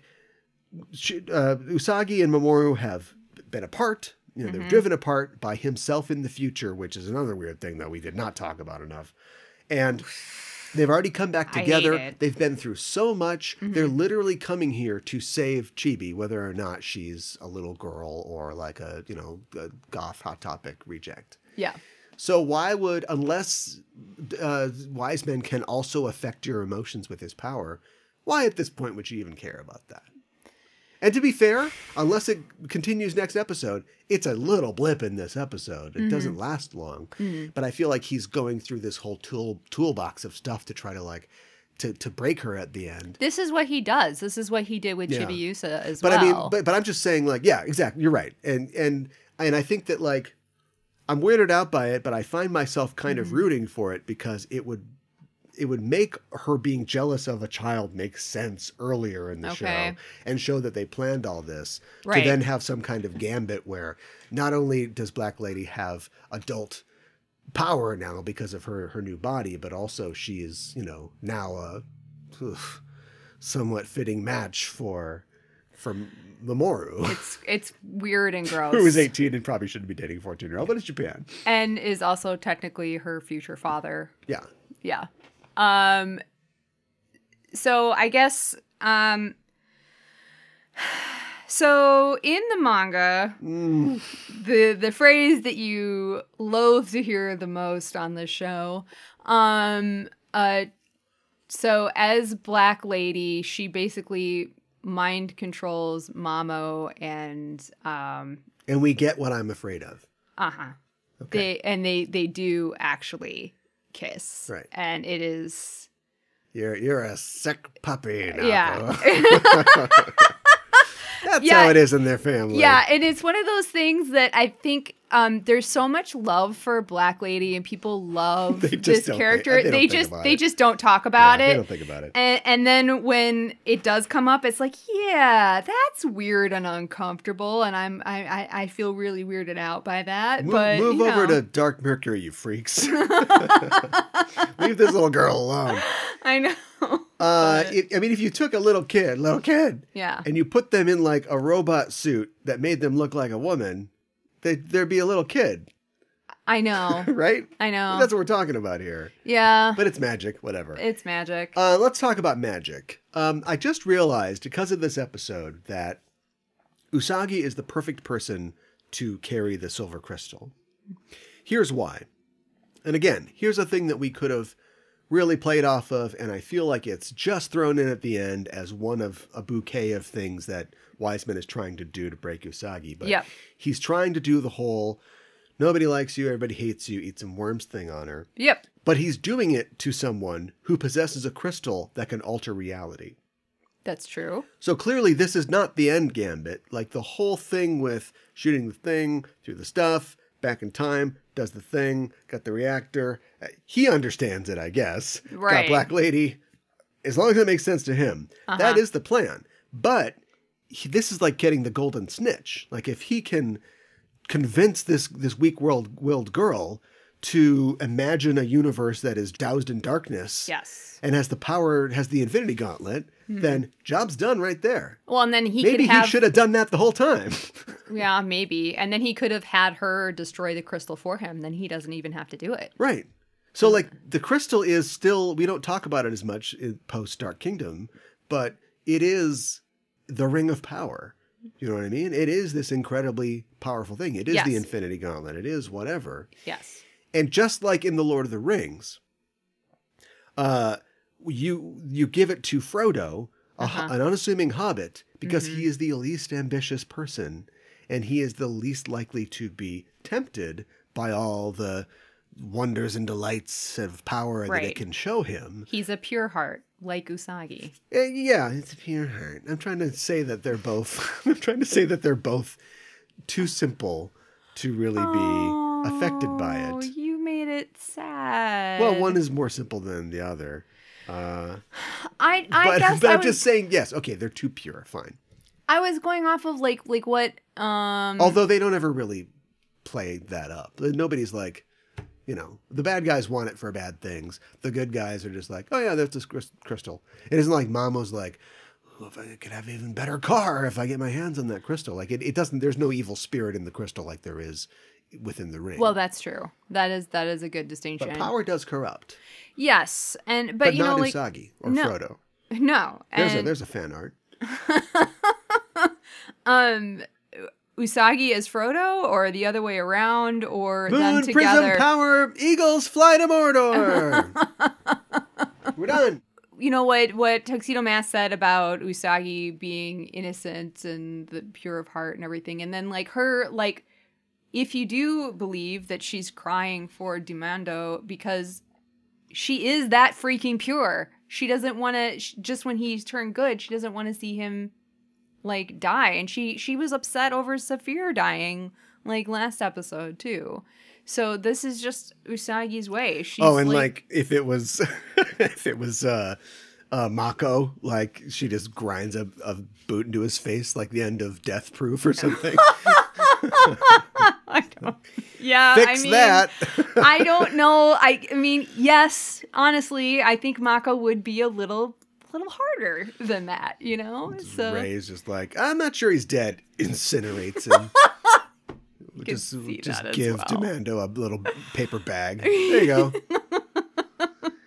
B: she, uh, Usagi and Mamoru have been apart. You know,
A: Mm-hmm.
B: they're driven apart by himself in the future, which is another weird thing that we did not talk about enough. And they've already come back
A: I hate
B: together.
A: it.
B: They've been through so much.
A: Mm-hmm.
B: They're literally coming here to save Chibi, whether or not she's a little girl or like a, you know, a goth Hot Topic reject.
A: Yeah.
B: So why would, unless uh, Wise Man can also affect your emotions with his power, why at this point would you even care about that? And to be fair, unless it continues next episode, it's a little blip in this episode. It
A: Mm-hmm.
B: doesn't last long.
A: Mm-hmm.
B: But I feel like he's going through this whole tool toolbox of stuff to try to like, to, to break her at the end.
A: This is what he does. This is what he did with
B: Yeah.
A: Chibiusa as
B: But
A: well.
B: I mean, but, but I'm just saying like, yeah, exactly. You're right. And, and, and I think that like, I'm weirded out by it, but I find myself kind
A: Mm-hmm.
B: of rooting for it because it would it would make her being jealous of a child make sense earlier in the
A: Okay.
B: show and show that they planned all this
A: Right.
B: to then have some kind of gambit where not only does Black Lady have adult power now because of her, her new body, but also she is, you know, now a ugh, somewhat fitting match for for Mamoru.
A: it's it's weird and gross.
B: Who is eighteen and probably shouldn't be dating a fourteen-year-old, but it's Japan.
A: And is also technically her future father.
B: Yeah.
A: Yeah. Um, so I guess, um, so in the manga,
B: Mm.
A: the the phrase that you loathe to hear the most on the show, um, uh, so as Black Lady, she basically mind controls Mamo and, um,
B: And we get what I'm afraid of.
A: uh-huh.
B: Okay.
A: They, and they, they do actually kiss.
B: Right.
A: And it is...
B: You're you're a sick puppy, Naoko.
A: Yeah.
B: That's
A: Yeah.
B: how it is in their family.
A: Yeah, and it's one of those things that I think um, there's so much love for Black Lady, and people love
B: They just
A: this
B: don't
A: character.
B: think- they don't
A: they
B: think
A: just
B: about
A: they
B: it.
A: just don't talk about
B: Yeah,
A: it.
B: They don't think about it.
A: And, and then when it does come up, it's like, yeah, that's weird and uncomfortable, and I'm I I, I feel really weirded out by that.
B: Move,
A: but
B: move
A: you
B: over
A: know.
B: to Dark Mercury, you freaks. Leave this little girl alone.
A: I know.
B: Uh,
A: But-
B: it, I mean, if you took a little kid, little kid,
A: Yeah.
B: and you put them in like a robot suit that made them look like a woman, they, there'd be a little kid,
A: I know.
B: right?
A: I know.
B: That's what we're talking about here.
A: Yeah.
B: But it's magic, whatever.
A: It's magic.
B: Uh, let's talk about magic. Um, I just realized because of this episode that Usagi is the perfect person to carry the silver crystal. Here's why. And again, here's a thing that we could have really played off of, and I feel like it's just thrown in at the end as one of a bouquet of things that Wiseman is trying to do to break Usagi. But
A: Yep.
B: he's trying to do the whole nobody likes you, everybody hates you, eat some worms thing on her.
A: Yep.
B: But he's doing it to someone who possesses a crystal that can alter reality.
A: That's true.
B: So clearly this is not the end gambit. Like the whole thing with shooting the thing through the stuff, back in time, does the thing, got the reactor. Uh, He understands it, I guess.
A: Right.
B: Got Black Lady. As long as it makes sense to him.
A: Uh-huh.
B: That is the plan. But he, this is like getting the golden snitch. Like if he can convince this, this weak-willed girl to imagine a universe that is doused in darkness
A: Yes.
B: and has the power, has the Infinity Gauntlet, then job's done right there.
A: Well, and then he
B: Maybe
A: could have...
B: he should have done that the whole time.
A: Yeah, maybe. And then he could have had her destroy the crystal for him. Then he doesn't even have to do it.
B: Right. So, like, the crystal is still, we don't talk about it as much in post Dark Kingdom, but it is the ring of power. You know what I mean? It is this incredibly powerful thing. It is
A: Yes.
B: the Infinity Gauntlet. It is whatever.
A: Yes.
B: And just like in The Lord of the Rings, uh, you you give it to Frodo, a,
A: Uh-huh.
B: an unassuming hobbit, because
A: Mhm.
B: he is the least ambitious person, and he is the least likely to be tempted by all the wonders and delights of power that
A: Right.
B: it can show him.
A: He's a pure heart, like Usagi.
B: Uh, yeah, it's a pure heart. I'm trying to say that they're both. I'm trying to say that they're both too simple to really be affected by
A: Oh,
B: it.
A: you made it sad.
B: Well, one is more simple than the other. Uh,
A: I, I
B: but
A: guess
B: but
A: I
B: I'm
A: was,
B: just saying, yes, okay, they're too pure, fine.
A: I was going off of like like what um
B: Although they don't ever really play that up. Nobody's like, you know, the bad guys want it for bad things. The good guys are just like, oh yeah, that's this crys- crystal. It isn't like Mamo's like, oh, if I could have an even better car if I get my hands on that crystal. Like it, it doesn't, there's no evil spirit in the crystal like there is within the ring.
A: well, that's true. That is that is a good distinction.
B: but power does corrupt.
A: Yes, and but,
B: But,
A: you
B: not
A: know like
B: Usagi or
A: no.
B: Frodo.
A: no,
B: There's a,
A: and
B: there's a fan art.
A: um Usagi as Frodo or the other way around or them
B: Moon,
A: together.
B: prism, power, eagles, fly to Mordor. We're done.
A: You know what what Tuxedo Mask said about Usagi being innocent and the pure of heart and everything, and then like her like if you do believe that she's crying for Dimando because she is that freaking pure, she doesn't want to. Just when he's turned good, she doesn't want to see him like die, and she she was upset over Saphir dying like last episode too. So this is just Usagi's way. She's
B: Oh, and like, if it was, if it was uh, uh, Mako, like she just grinds a, a boot into his face, like the end of Death Proof or something.
A: I don't. Yeah,
B: Fix
A: I mean,
B: that.
A: I don't know. I, I mean, yes, honestly, I think Mako would be a little, little harder than that. You know, so
B: Ray's just like, I'm not sure he's dead. Incinerates him.
A: can
B: just
A: see
B: just
A: that as
B: give
A: well.
B: Demando a little paper bag. There you go.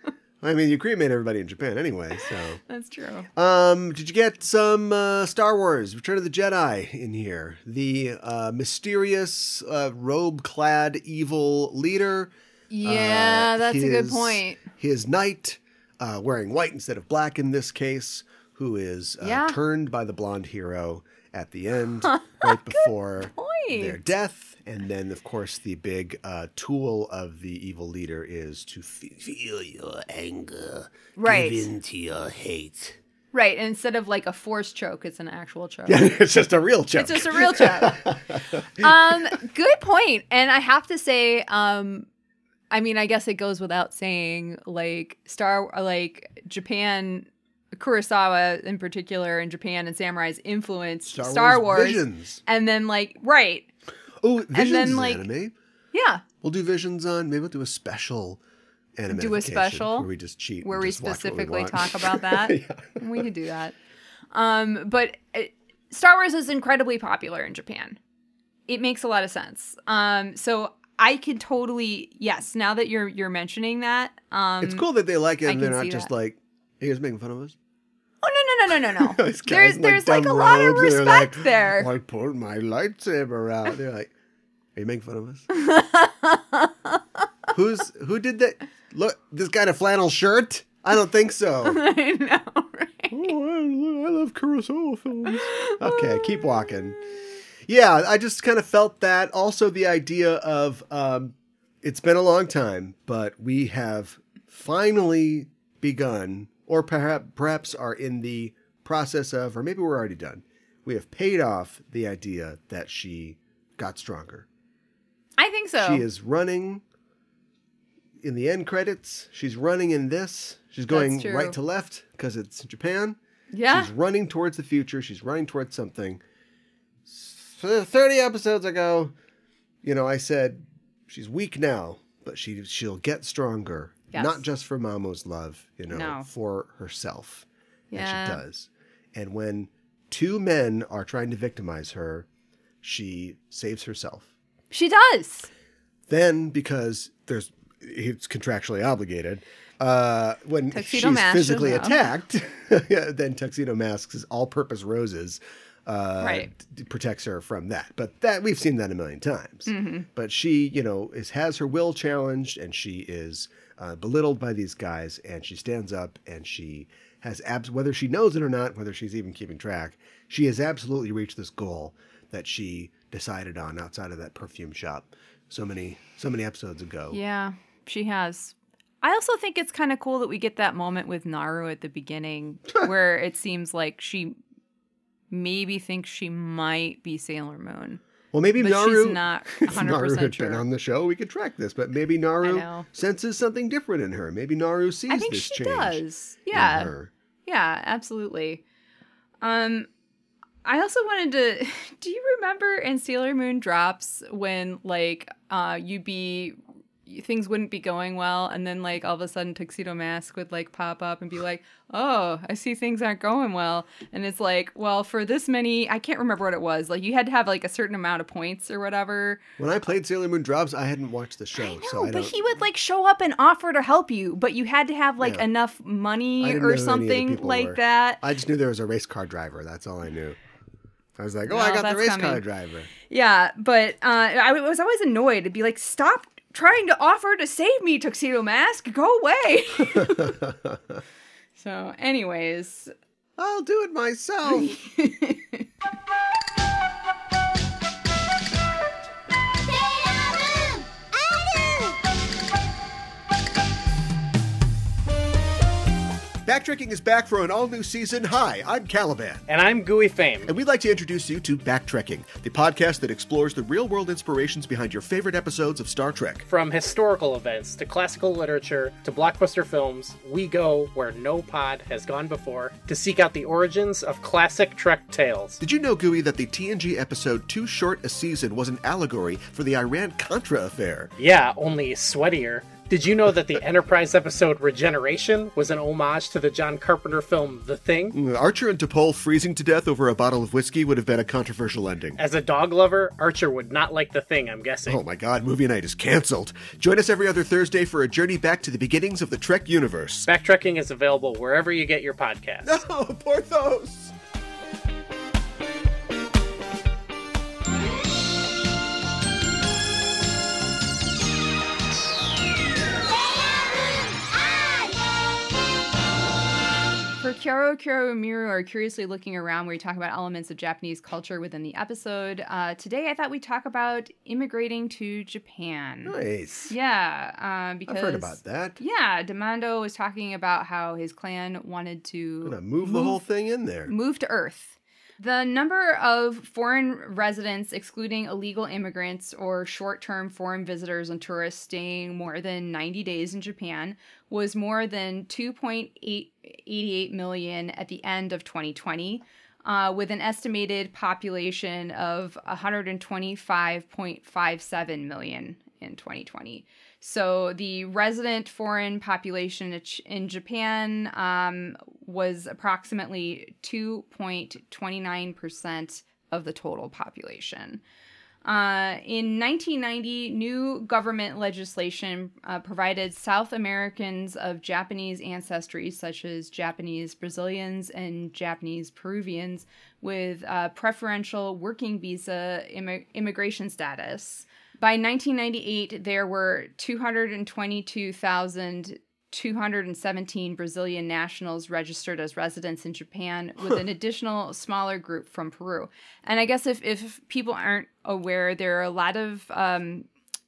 B: I mean, you cremate everybody in Japan anyway, so.
A: That's true.
B: Um, did you get some uh, Star Wars Return of the Jedi in here? The uh, mysterious uh, robe-clad evil leader.
A: Yeah,
B: uh,
A: that's
B: his,
A: a good point.
B: His knight, uh, wearing white instead of black in this case, who is uh,
A: Yeah.
B: turned by the blonde hero at the end, right before
A: point.
B: their death. And then, of course, the big uh, tool of the evil leader is to fe- feel your anger,
A: Right.
B: give in to your hate.
A: Right, and instead of like a force choke, it's an actual choke.
B: Yeah, it's just a real joke.
A: It's just a real choke. um, good point. And I have to say, um, I mean, I guess it goes without saying, like Star, like Japan, Kurosawa in particular, and Japan and samurais influenced
B: Star,
A: Star,
B: Wars,
A: Wars,
B: Visions.
A: and then like right,
B: Oh, Visions
A: then,
B: is
A: like-
B: anime.
A: yeah,
B: We'll do Visions on. Maybe we'll do a special anime.
A: Do a special?
B: where we just cheat.
A: where
B: and
A: we
B: just watch what we
A: specifically
B: want.
A: talk about that.
B: Yeah.
A: We could do that. Um, but it, Star Wars is incredibly popular in Japan. It makes a lot of sense. Um, so I could totally yes. Now that you're you're mentioning that, um,
B: It's cool that they like it
A: I
B: and they're
A: can
B: not
A: see
B: just
A: that.
B: like, hey, he's making fun of us.
A: Oh no no no no no no!
B: These guys
A: there's
B: in,
A: there's like a
B: dumb
A: lot of
B: robes, and they're
A: respect
B: like,
A: there.
B: I pulled my lightsaber out. They're like, are you making fun of us? Who's who did that? Look, this guy in a flannel shirt? I don't think so.
A: I know, right?
B: Oh, I, I love Kurosawa films. Okay, keep walking. Yeah, I just kind of felt that. Also, the idea of um, it's been a long time, but we have finally begun, or perhaps perhaps are in the process of, or maybe we're already done. We have paid off the idea that she got stronger.
A: I think so.
B: She is running in the end credits. She's running in this. She's going
A: That's true.
B: right to left because it's Japan.
A: Yeah.
B: She's running towards the future. She's running towards something. S- thirty episodes ago, you know, I said she's weak now, but she she'll get stronger.
A: Yes.
B: Not just for Mamo's love, you know,
A: No.
B: for herself.
A: Yeah.
B: And she does. And when two men are trying to victimize her, she saves herself.
A: She does.
B: Then, because there's it's contractually obligated, uh, when
A: Tuxedo
B: she's
A: Mask
B: physically
A: shows up.
B: attacked, then Tuxedo Mask's all-purpose roses uh,
A: Right.
B: d- protects her from that. But that we've seen that a million times.
A: Mm-hmm.
B: But she, you know, is has her will challenged, and she is uh, belittled by these guys, and she stands up, and she has abs- whether she knows it or not, whether she's even keeping track, she has absolutely reached this goal that she decided on outside of that perfume shop so many so many episodes ago.
A: Yeah, she has. I also think it's kind of cool that we get that moment with Naru at the beginning where it seems like she maybe thinks she might be Sailor Moon.
B: Well, maybe
A: But
B: Naru,
A: she's not
B: if
A: one hundred
B: Naru
A: percent
B: had
A: sure.
B: been on the show, we could track this. But maybe
A: I
B: Naru
A: know.
B: senses something different in her. Maybe Naru sees
A: I think
B: this
A: she
B: change
A: does.
B: in
A: Yeah.
B: her.
A: Yeah, absolutely. Um, I also wanted to. Do you remember in Sailor Moon Drops when like uh you'd be things wouldn't be going well, and then like all of a sudden Tuxedo Mask would like pop up and be like, "Oh, I see things aren't going well," and it's like, well, for this many, I can't remember what it was. Like you had to have like a certain amount of points or whatever.
B: When I played Sailor Moon Drops, I hadn't watched the show,
A: I know,
B: so I
A: but
B: don't.
A: he would like show up and offer to help you, but you had to have like
B: Yeah.
A: enough
B: I
A: money
B: didn't know who
A: or
B: any of the
A: something
B: people
A: like
B: were.
A: that.
B: I just knew there was a race car driver. That's all I knew. I was like, oh,
A: Well,
B: I got the
A: that's
B: race
A: coming.
B: car driver.
A: Yeah, but uh, I was always annoyed to be like, stop trying to offer to save me, Tuxedo Mask. Go away. So, anyways.
B: I'll do it myself. Backtracking is back for an all-new season. Hi, I'm Caliban.
C: And I'm Gooey Fame.
B: And we'd like to introduce you to Backtrekking, the podcast that explores the real-world inspirations behind your favorite episodes of Star Trek.
C: From historical events to classical literature to blockbuster films, we go where no pod has gone before to seek out the origins of classic Trek tales.
B: Did you know, Gooey, that the T N G episode Too Short a Season was an allegory for the Iran-Contra affair?
C: Yeah, only sweatier. Did you know that the Enterprise episode Regeneration was an homage to the John Carpenter film The Thing?
B: Archer and T'Pol freezing to death over a bottle of whiskey would have been a controversial ending.
C: As a dog lover, Archer would not like The Thing, I'm guessing.
B: Oh my god, movie night is canceled. Join us every other Thursday for a journey back to the beginnings of the Trek universe.
C: Backtracking is available wherever you get your podcasts.
B: No, Porthos!
A: For Kyoro Kyoro Miru, or Curiously Looking Around, where we talk about elements of Japanese culture within the episode, uh, today I thought we'd talk about immigrating to Japan.
B: Nice.
A: Yeah, uh, because...
B: I've heard about that.
A: Yeah, Demando was talking about how his clan wanted to...
B: Gonna move, move the whole thing in there.
A: Move to Earth. The number of foreign residents, excluding illegal immigrants or short-term foreign visitors and tourists staying more than ninety days in Japan, was more than two point eight eight million at the end of twenty twenty, uh, with an estimated population of one hundred twenty-five point five seven million in twenty twenty. So the resident foreign population in Japan um, was approximately two point two nine percent of the total population. Uh, in nineteen ninety, new government legislation uh, provided South Americans of Japanese ancestry, such as Japanese Brazilians and Japanese Peruvians, with uh, preferential working visa imm- immigration status. By nineteen ninety-eight, there were two hundred twenty-two thousand two hundred seventeen Brazilian nationals registered as residents in Japan, with an additional smaller group from Peru. And I guess if, if people aren't aware, there are a lot of um,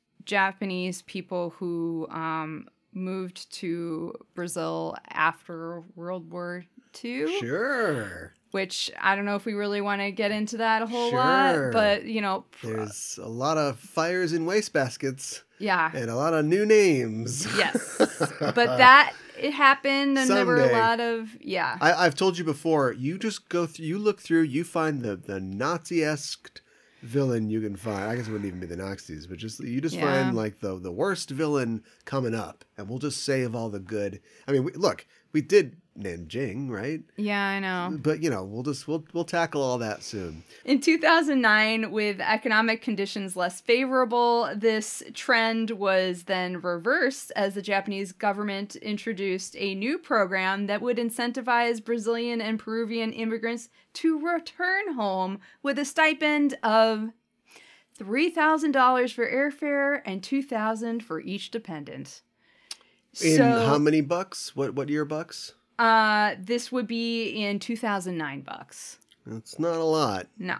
A: Japanese people who um, moved to Brazil after World War Two.
B: Sure.
A: Which I don't know if we really want to get into that a whole
B: Sure.
A: lot, but you know,
B: there's a lot of fires in wastebaskets.
A: Yeah.
B: And a lot of new names.
A: Yes. But that it happened, and
B: Someday.
A: there were a lot of yeah.
B: I, I've told you before, you just go through, you look through, you find the, the Nazi-esque villain you can find. I guess it wouldn't even be the Nazis, but just you just
A: Yeah.
B: find like the, the worst villain coming up, and we'll just save all the good. I mean, we, look, we did Nanjing, right?
A: Yeah, I know.
B: But you know, we'll just we'll we'll tackle all that soon.
A: In two thousand nine, with economic conditions less favorable, this trend was then reversed as the Japanese government introduced a new program that would incentivize Brazilian and Peruvian immigrants to return home with a stipend of three thousand dollars for airfare and two thousand dollars for each dependent.
B: In
A: So,
B: how many bucks? What what year bucks?
A: Uh, this would be in two thousand nine bucks.
B: That's not a lot.
A: No.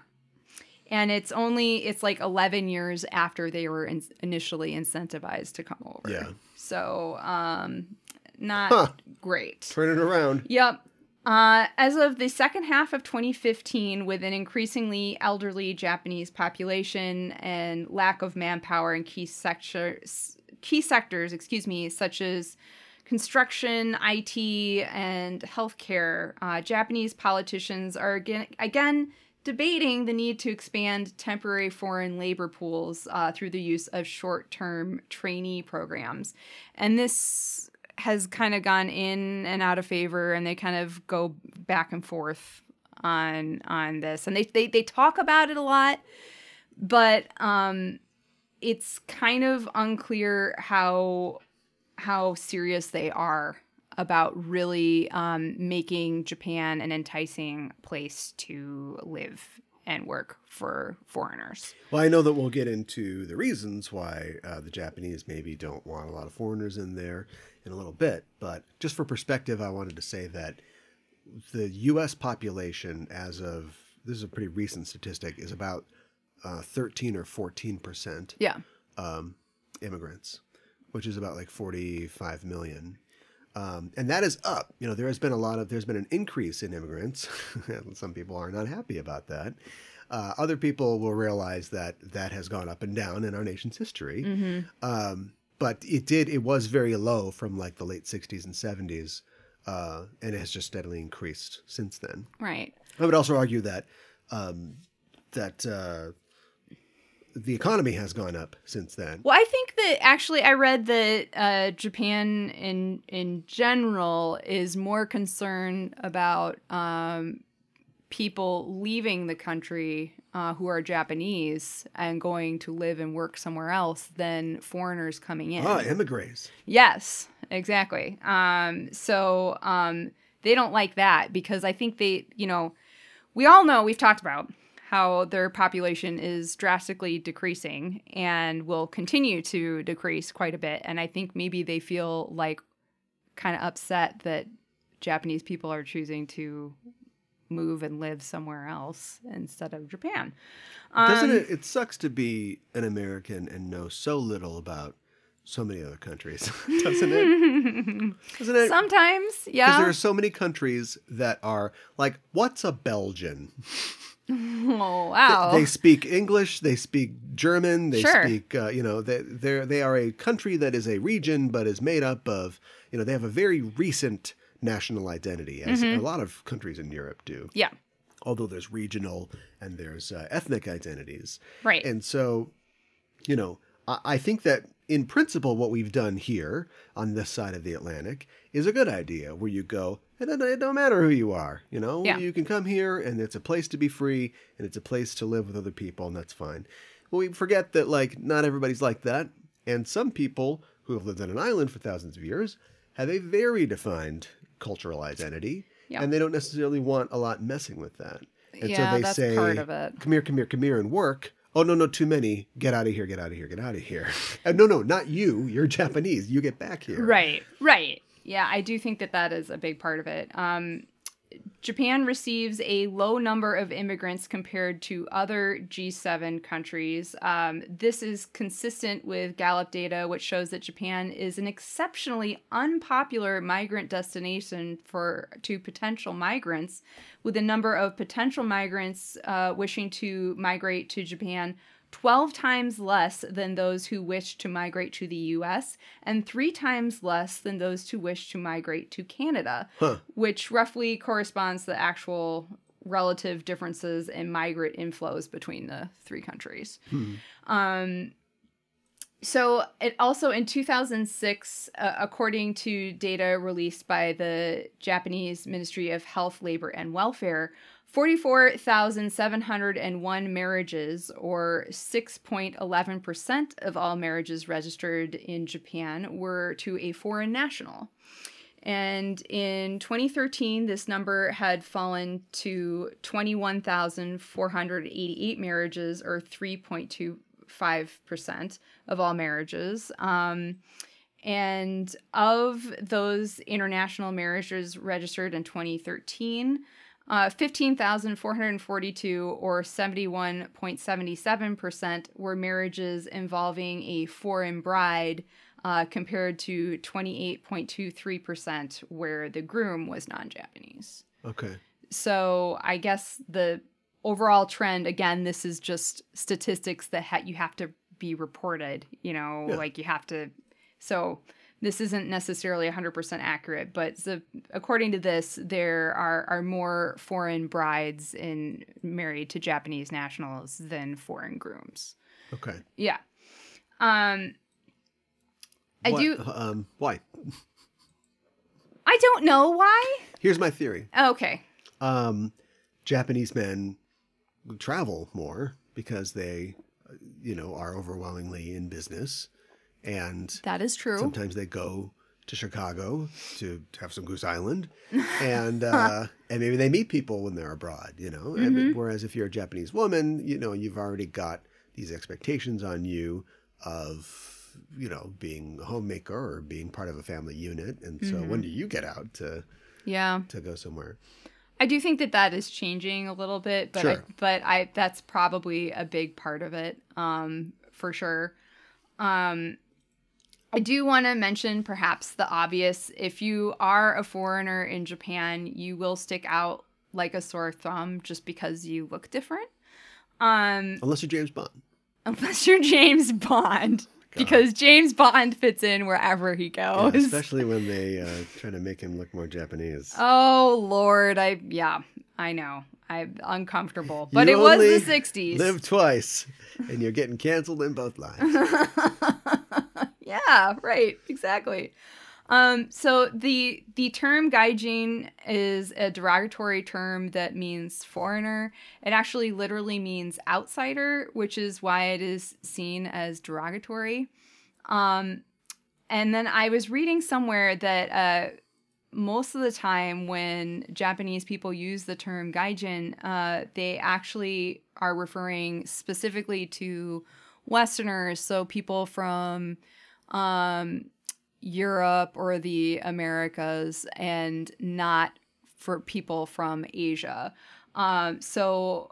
A: And it's only, it's like eleven years after they were in, initially incentivized to come over.
B: Yeah.
A: So, um, not
B: Huh.
A: great.
B: Turn it around.
A: Yep. Uh, as of the second half of twenty fifteen, with an increasingly elderly Japanese population and lack of manpower in key sectors, key sectors, excuse me, such as construction, I T, and healthcare, uh, Japanese politicians are again, again debating the need to expand temporary foreign labor pools uh, through the use of short-term trainee programs. And this has kind of gone in and out of favor, and they kind of go back and forth on on this. And they they, they talk about it a lot, but um, it's kind of unclear how how serious they are about really um, making Japan an enticing place to live and work for foreigners.
B: Well, I know that we'll get into the reasons why uh, the Japanese maybe don't want a lot of foreigners in there in a little bit. But just for perspective, I wanted to say that the U S population, as of, this is a pretty recent statistic, is about uh, thirteen or fourteen percent
A: Yeah.
B: um, immigrants, which is about like forty-five million. Um, and that is up. You know, there has been a lot of, there's been an increase in immigrants. And some people are not happy about that. Uh, other people will realize that that has gone up and down in our nation's history.
A: Mm-hmm.
B: Um, but it did, it was very low from like the late sixties and seventies. Uh, and it has just steadily increased since then.
A: Right.
B: I would also argue that, um, that, uh, the economy has gone up since then.
A: Well, I think that actually I read that uh, Japan in in general is more concerned about um, people leaving the country uh, who are Japanese and going to live and work somewhere else than foreigners coming in.
B: Ah, emigres.
A: Yes, exactly. Um, so um, they don't like that because I think they, you know, we all know, we've talked about how their population is drastically decreasing and will continue to decrease quite a bit. And I think maybe they feel like kind of upset that Japanese people are choosing to move and live somewhere else instead of Japan. Um,
B: Doesn't it? It sucks to be an American and know so little about so many other countries, doesn't it? Doesn't it?
A: Sometimes,
B: Because
A: yeah.
B: there are so many countries that are like, what's a Belgian?
A: Oh, wow.
B: They, they speak English, they speak German, they
A: Sure.
B: speak, uh, you know, they they they are a country that is a region, but is made up of, you know, they have a very recent national identity, as
A: Mm-hmm.
B: a lot of countries in Europe do.
A: Yeah,
B: Although there's regional and there's uh, ethnic identities.
A: right.
B: And so, you know, I, I think that in principle, what we've done here on this side of the Atlantic is a good idea, where you go, it don't, it don't matter who you are, you know,
A: Yeah.
B: you can come here and it's a place to be free and it's a place to live with other people, and that's fine. Well, we forget that, like, not everybody's like that. And some people who have lived on an island for thousands of years have a very defined cultural identity,
A: Yeah.
B: and they don't necessarily want a lot messing with that. And
A: Yeah,
B: so they
A: that's
B: say,
A: part of it.
B: come here, come here, come here and work. Oh, no, no, too many. Get out of here, get out of here, get out of here. And no, no, not you. You're Japanese. You get back here.
A: Right, right. Yeah, I do think that that is a big part of it. Um, Japan receives a low number of immigrants compared to other G seven countries. Um, this is consistent with Gallup data, which shows that Japan is an exceptionally unpopular migrant destination for to potential migrants, with the number of potential migrants uh, wishing to migrate to Japan twelve times less than those who wish to migrate to the U S and three times less than those who wish to migrate to Canada,
B: Huh.
A: which roughly corresponds to the actual relative differences in migrant inflows between the three countries.
B: Hmm.
A: Um, so it also in two thousand six, uh, according to data released by the Japanese Ministry of Health, Labor, and Welfare, forty-four thousand seven hundred one marriages, or six point one one percent of all marriages registered in Japan, were to a foreign national. And in twenty thirteen, this number had fallen to twenty-one thousand four hundred eighty-eight marriages, or three point two five percent of all marriages. Um, and of those international marriages registered in twenty thirteen, Uh, fifteen thousand four hundred forty-two, or seventy-one point seven seven percent, were marriages involving a foreign bride, uh, compared to twenty-eight point two three percent where the groom was non-Japanese.
B: Okay.
A: So I guess the overall trend, again, this is just statistics that ha- you have to be reported, you know,
B: Yeah.
A: like you have to, so... This isn't necessarily one hundred percent accurate, but the, according to this, there are, are more foreign brides in married to Japanese nationals than foreign grooms.
B: Okay.
A: Yeah. Um, I
B: What-
A: do.
B: Um, why?
A: I don't know why.
B: Here's my theory.
A: Okay.
B: Um, Japanese men travel more because they, uh, you know, are overwhelmingly in business. And
A: That is true.
B: sometimes they go to Chicago to have some Goose Island, and uh, and maybe they meet people when they're abroad, you know. And,
A: Mm-hmm.
B: whereas if you're a Japanese woman, you know, you've already got these expectations on you of, you know, being a homemaker or being part of a family unit. And so
A: Mm-hmm.
B: when do you get out to
A: Yeah.
B: to go somewhere?
A: I do think that that is changing a little bit, but I,
B: Sure.
A: but I that's probably a big part of it, um, for sure. Um, I do want to mention perhaps the obvious. If you are a foreigner in Japan, you will stick out like a sore thumb just because you look different. Um,
B: Unless you're James Bond.
A: unless you're James Bond, because James Bond fits in wherever he
B: Yeah,
A: goes.
B: especially when they uh, try to make him look more Japanese.
A: Oh Lord, I yeah, I know, I'm uncomfortable. But
B: You
A: it was
B: only
A: the sixties.
B: Live twice, and you're getting canceled in both lives.
A: Yeah, right. Exactly. Um, so the the term gaijin is a derogatory term that means foreigner. It actually literally means outsider, which is why it is seen as derogatory. Um, and then I was reading somewhere that uh, most of the time when Japanese people use the term gaijin, uh, they actually are referring specifically to Westerners, so people from um, Europe or the Americas, and not for people from Asia. Um, so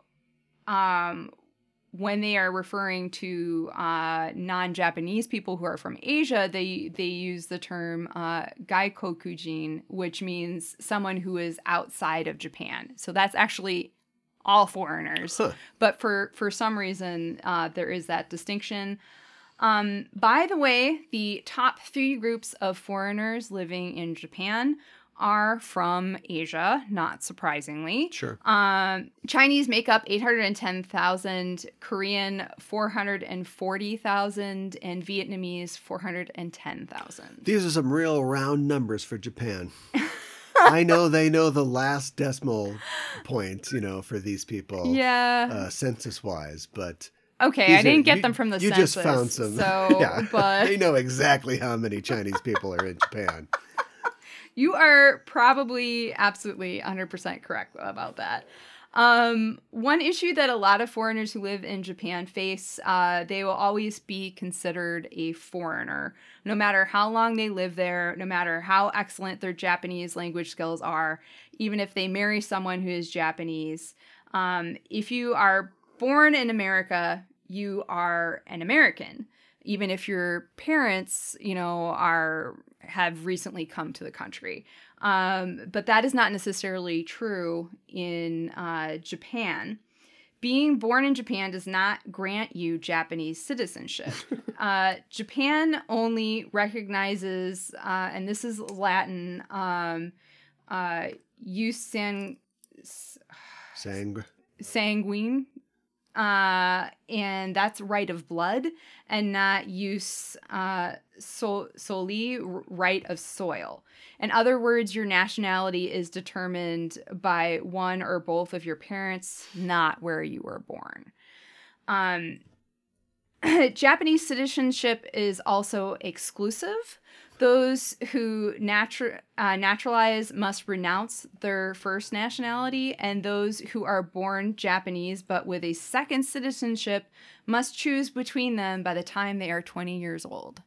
A: um, when they are referring to uh, non-Japanese people who are from Asia, they they use the term uh, gaikokujin, which means someone who is outside of Japan. So that's actually all foreigners.
B: Huh.
A: But for, for some reason, uh, there is that distinction. Um, by the way, the top three groups of foreigners living in Japan are from Asia, not surprisingly.
B: Sure.
A: Um, Chinese make up eight hundred ten thousand, Korean four hundred forty thousand, and Vietnamese four hundred ten thousand.
B: These are some real round numbers for Japan. I know they know the last decimal point, you know, for these people,
A: Yeah.
B: uh, census-wise, but...
A: Okay,
B: These
A: I didn't
B: are-
A: get
B: you-
A: them from the
B: you
A: census.
B: just found some.
A: So,
B: yeah,
A: but
B: they know exactly how many Chinese people are in Japan.
A: you are probably absolutely one hundred percent correct about that. Um, one issue that a lot of foreigners who live in Japan face, uh, they will always be considered a foreigner, no matter how long they live there, no matter how excellent their Japanese language skills are, even if they marry someone who is Japanese. Um, if you are born in America, you are an American, even if your parents, you know, are have recently come to the country. Um, but that is not necessarily true in uh, Japan. Being born in Japan does not grant you Japanese citizenship. uh, Japan only recognizes, uh, and this is Latin, um, uh, jus san-
B: Sang.
A: sanguine, uh, and that's right of blood, and not use uh, so, soli, right of soil. In other words, your nationality is determined by one or both of your parents, not where you were born. Um, Japanese citizenship is also exclusive. Those who natu- uh, naturalize must renounce their first nationality, and those who are born Japanese but with a second citizenship must choose between them by the time they are twenty years old.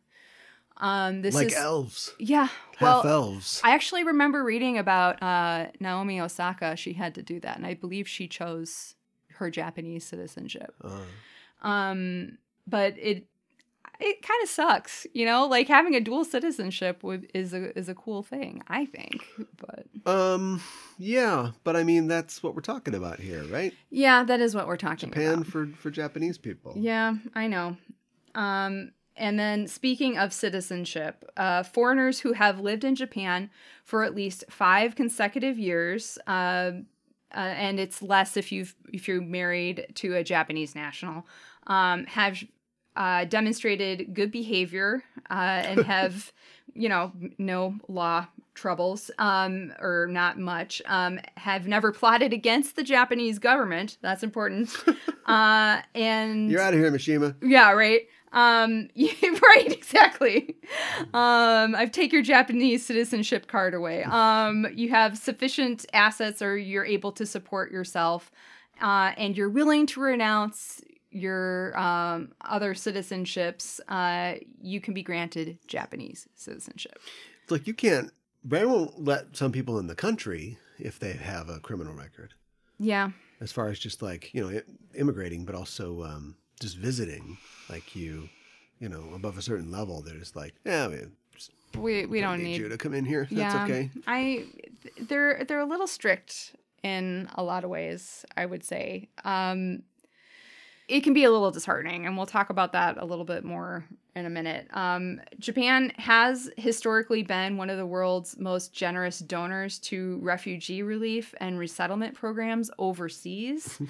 A: Um, this
B: Like
A: is
B: elves.
A: yeah.
B: Half
A: Well,
B: elves.
A: I actually remember reading about uh, Naomi Osaka. She had to do that, and I believe she chose her Japanese citizenship.
B: Uh,
A: Um, but it it kind of sucks, you know. Like having a dual citizenship would, is a is a cool thing, I think. But
B: um, yeah, but I mean, that's what we're talking about here, right?
A: yeah, that is what we're talking
B: Japan
A: about.
B: for, for Japanese people.
A: Yeah, I know. Um, and then speaking of citizenship, uh, foreigners who have lived in Japan for at least five consecutive years, uh, uh, and it's less if you've if you're married to a Japanese national, um, have uh, demonstrated good behavior uh, and have, you know, no law troubles, um, or not much, um, have never plotted against the Japanese government. That's important. uh, and
B: You're out of here, Mishima.
A: yeah, right. Um, yeah, right, exactly. Um, I've take your Japanese citizenship card away. Um, you have sufficient assets, or you're able to support yourself, uh, and you're willing to renounce your um, other citizenships. Uh, you can be granted Japanese citizenship.
B: It's like you can't, they won't let some people in the country if they have a criminal record.
A: Yeah.
B: As far as just like, you know, i- immigrating, but also um, just visiting, like you, you know, above a certain level, they're just like, yeah, we, just
A: We we don't need
B: you to come in here.
A: Yeah,
B: That's okay.
A: I they're they're a little strict in a lot of ways, I would say. Um, it can be a little disheartening, and we'll talk about that a little bit more in a minute. Um, Japan has historically been one of the world's most generous donors to refugee relief and resettlement programs overseas.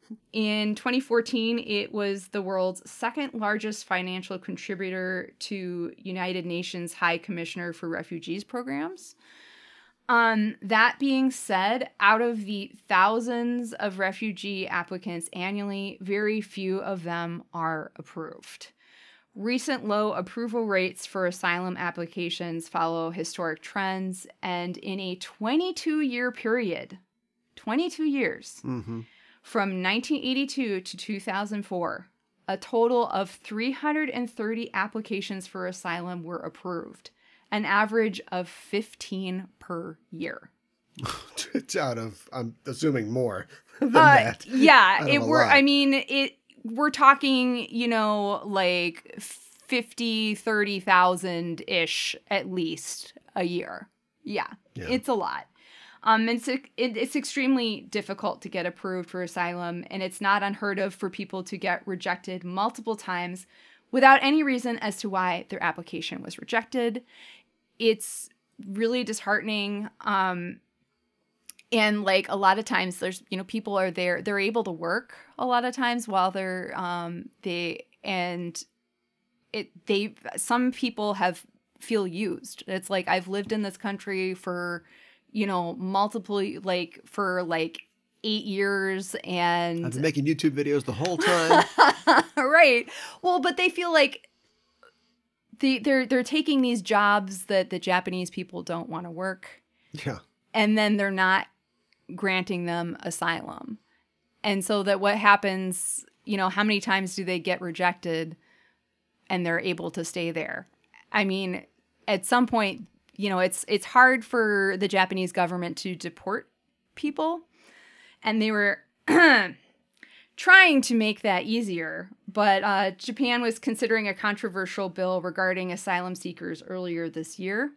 A: In twenty fourteen, it was the world's second largest financial contributor to United Nations High Commissioner for Refugees programs. Um, that being said, out of the thousands of refugee applicants annually, very few of them are approved. Recent low approval rates for asylum applications follow historic trends, and in a twenty-two-year period, twenty-two years,
B: Mm-hmm.
A: from nineteen eighty-two to two thousand four, a total of three hundred thirty applications for asylum were approved, an average of fifteen per year.
B: It's out of, I'm assuming more than
A: Uh,
B: that.
A: yeah,
B: Out of
A: it
B: a
A: were.
B: lot.
A: I mean, it. We're talking, you know, like fifty, thirty thousand ish at least a year. Yeah,
B: Yeah.
A: it's a lot. Um, it's it, it's extremely difficult to get approved for asylum, and it's not unheard of for people to get rejected multiple times without any reason as to why their application was rejected. It's really disheartening. Um, and like a lot of times there's, you know, people are there, they're able to work a lot of times while they're, um, they, and it, they, some people have feel used. It's like, I've lived in this country for, you know, multiple, like for like eight years and
B: I've been making YouTube videos the whole time.
A: right. Well, but they feel like they, they're, they're taking these jobs that the Japanese people don't want to work.
B: Yeah.
A: And then they're not granting them asylum. And so that what happens, you know, how many times do they get rejected and they're able to stay there? I mean, at some point, you know, it's it's hard for the Japanese government to deport people. And they were trying to make that easier. But uh, Japan was considering a controversial bill regarding asylum seekers earlier this year.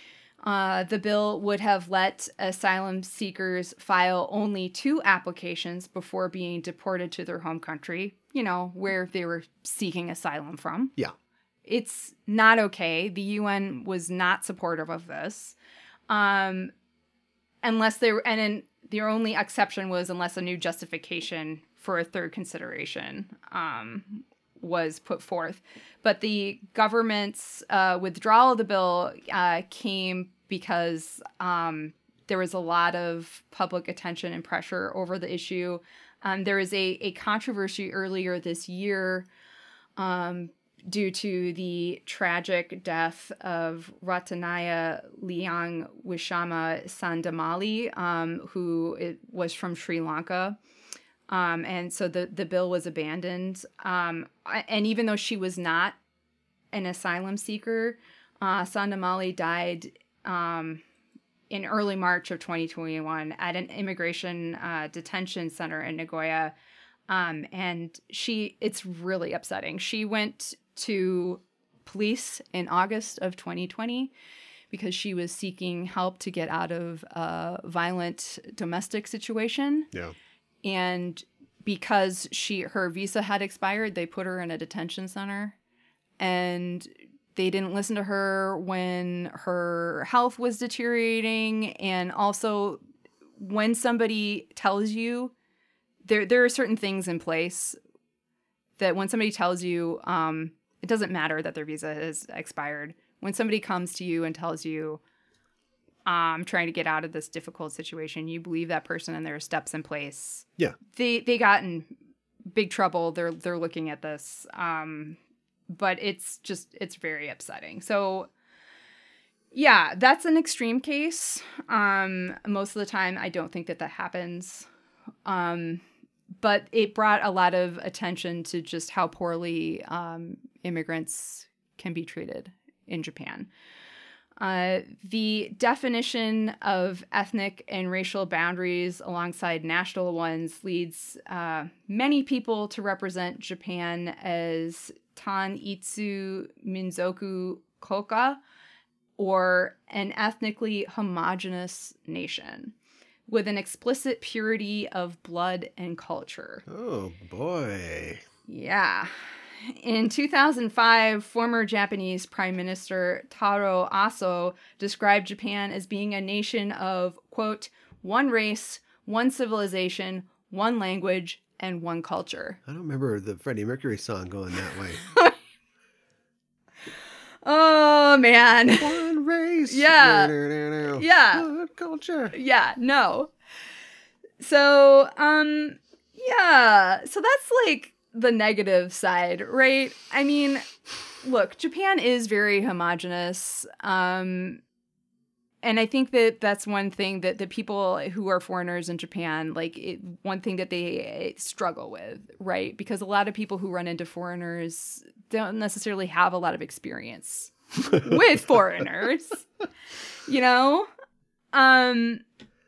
A: Uh, the bill would have let asylum seekers file only two applications before being deported to their home country, you know, where they were seeking asylum from.
B: Yeah.
A: It's not okay. The U N was not supportive of this. Um, unless they were, and then the only exception was unless a new justification for a third consideration um, was put forth. But the government's uh, withdrawal of the bill uh, came because um, there was a lot of public attention and pressure over the issue. Um, there was a, a controversy earlier this year um, due to the tragic death of Ratanaya Liang Wishama Sandamali, um, who it was from Sri Lanka. Um, and so the, the bill was abandoned. Um, and even though she was not an asylum seeker, uh, Sandamali died um, in early March of twenty twenty-one at an immigration uh, detention center in Nagoya. Um, and she, it's really upsetting. She went to police in August of twenty twenty because she was seeking help to get out of a violent domestic situation.
B: Yeah.
A: And because she her visa had expired, they put her in a detention center. And they didn't listen to her when her health was deteriorating. And also, when somebody tells you, there there are certain things in place that when somebody tells you, um, it doesn't matter that their visa has expired. When somebody comes to you and tells you, um, trying to get out of this difficult situation, you believe that person and there are steps in place.
B: Yeah.
A: They they got in big trouble. They're they're looking at this. Um, but it's just it's very upsetting. So yeah, that's an extreme case. Um, most of the time I don't think that that happens. Um, but it brought a lot of attention to just how poorly um, immigrants can be treated in Japan. Uh, the definition of ethnic and racial boundaries alongside national ones leads uh, many people to represent Japan as Tan-itsu Minzoku Koka, or an ethnically homogenous nation. with an explicit purity of blood and culture.
B: Oh, boy.
A: Yeah. In two thousand five, former Japanese Prime Minister Taro Aso described Japan as being a nation of, quote, one race, one civilization, one language, and one culture.
B: I don't remember the Freddie Mercury song going that way.
A: Oh, man.
B: One race.
A: Yeah. Yeah.
B: One culture.
A: Yeah, no. So, um, yeah. So that's like the negative side, right? I mean, look, Japan is very homogenous. Um, and I think that that's one thing that the people who are foreigners in Japan, like it, one thing that they struggle with, right? Because a lot of people who run into foreigners don't necessarily have a lot of experience with foreigners, you know? Um,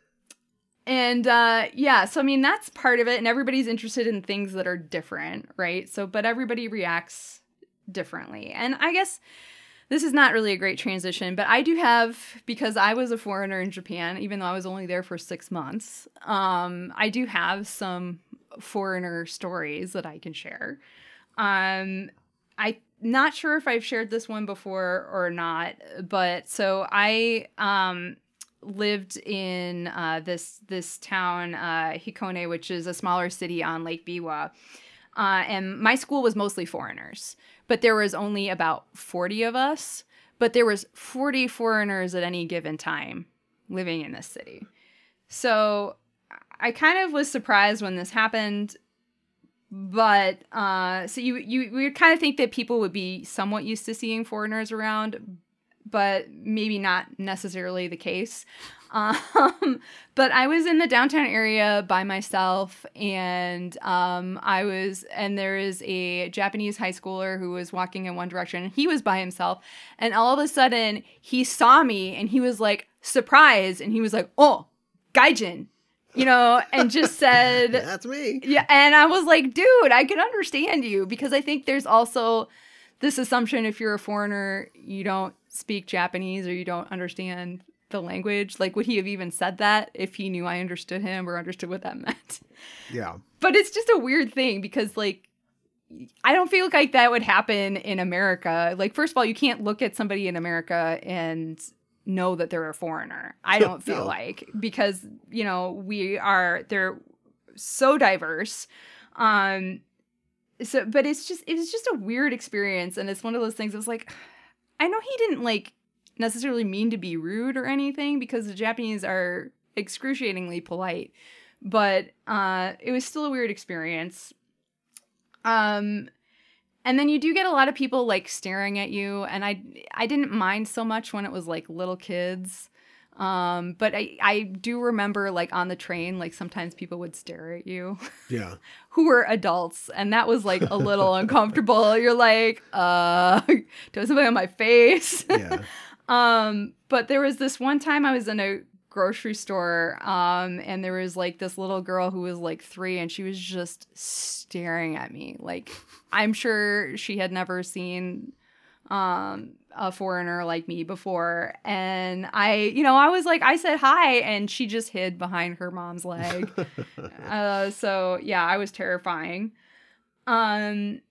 A: and, uh, yeah, so I mean, that's part of it. And everybody's interested in things that are different, right? So, but everybody reacts differently. And I guess this is not really a great transition, but I do have, because I was a foreigner in Japan, even though I was only there for six months, um, I do have some foreigner stories that I can share. Um, I'm not sure if I've shared this one before or not, but so I um, lived in uh, this this town, uh, Hikone, which is a smaller city on Lake Biwa, uh, and my school was mostly foreigners. But there was only about forty of us, but there was forty foreigners at any given time living in this city. So I kind of was surprised when this happened, but uh, so you you we would kind of think that people would be somewhat used to seeing foreigners around, but maybe not necessarily the case. Um, but I was in the downtown area by myself, and um, I was, and there is a Japanese high schooler who was walking in one direction, and he was by himself, and all of a sudden he saw me, and he was like surprised, and he was like, "Oh, gaijin," you know, and just said,
B: "That's me."
A: Yeah, and I was like, "Dude, I can understand you," because I think there's also this assumption if you're a foreigner, you don't speak Japanese or you don't understand the language. Like, would he have even said that if he knew I understood him or understood what that meant?
B: Yeah.
A: But it's just a weird thing because, like, I don't feel like that would happen in America. Like, first of all, you can't look at somebody in America and know that they're a foreigner. I don't feel
B: No.
A: like, because, you know, we are, they're so diverse. Um, so, but it's just, it was just a weird experience. And it's one of those things that was like, I know he didn't, like, necessarily mean to be rude or anything, because the Japanese are excruciatingly polite, but uh, it was still a weird experience. Um, and then you do get a lot of people like staring at you, and I I didn't mind so much when it was like little kids. Um, but I, I do remember like on the train, like sometimes people would stare at you.
B: Yeah.
A: Who were adults, and that was like a little uncomfortable. You're like, uh, do I have something on my face?
B: Yeah.
A: Um, but there was this one time I was in a grocery store, um, and there was like this little girl who was like three, and she was just staring at me. Like, I'm sure she had never seen, um, a foreigner like me before. And I, you know, I was like, I said hi, and she just hid behind her mom's leg. uh, so yeah, I was terrifying. Um,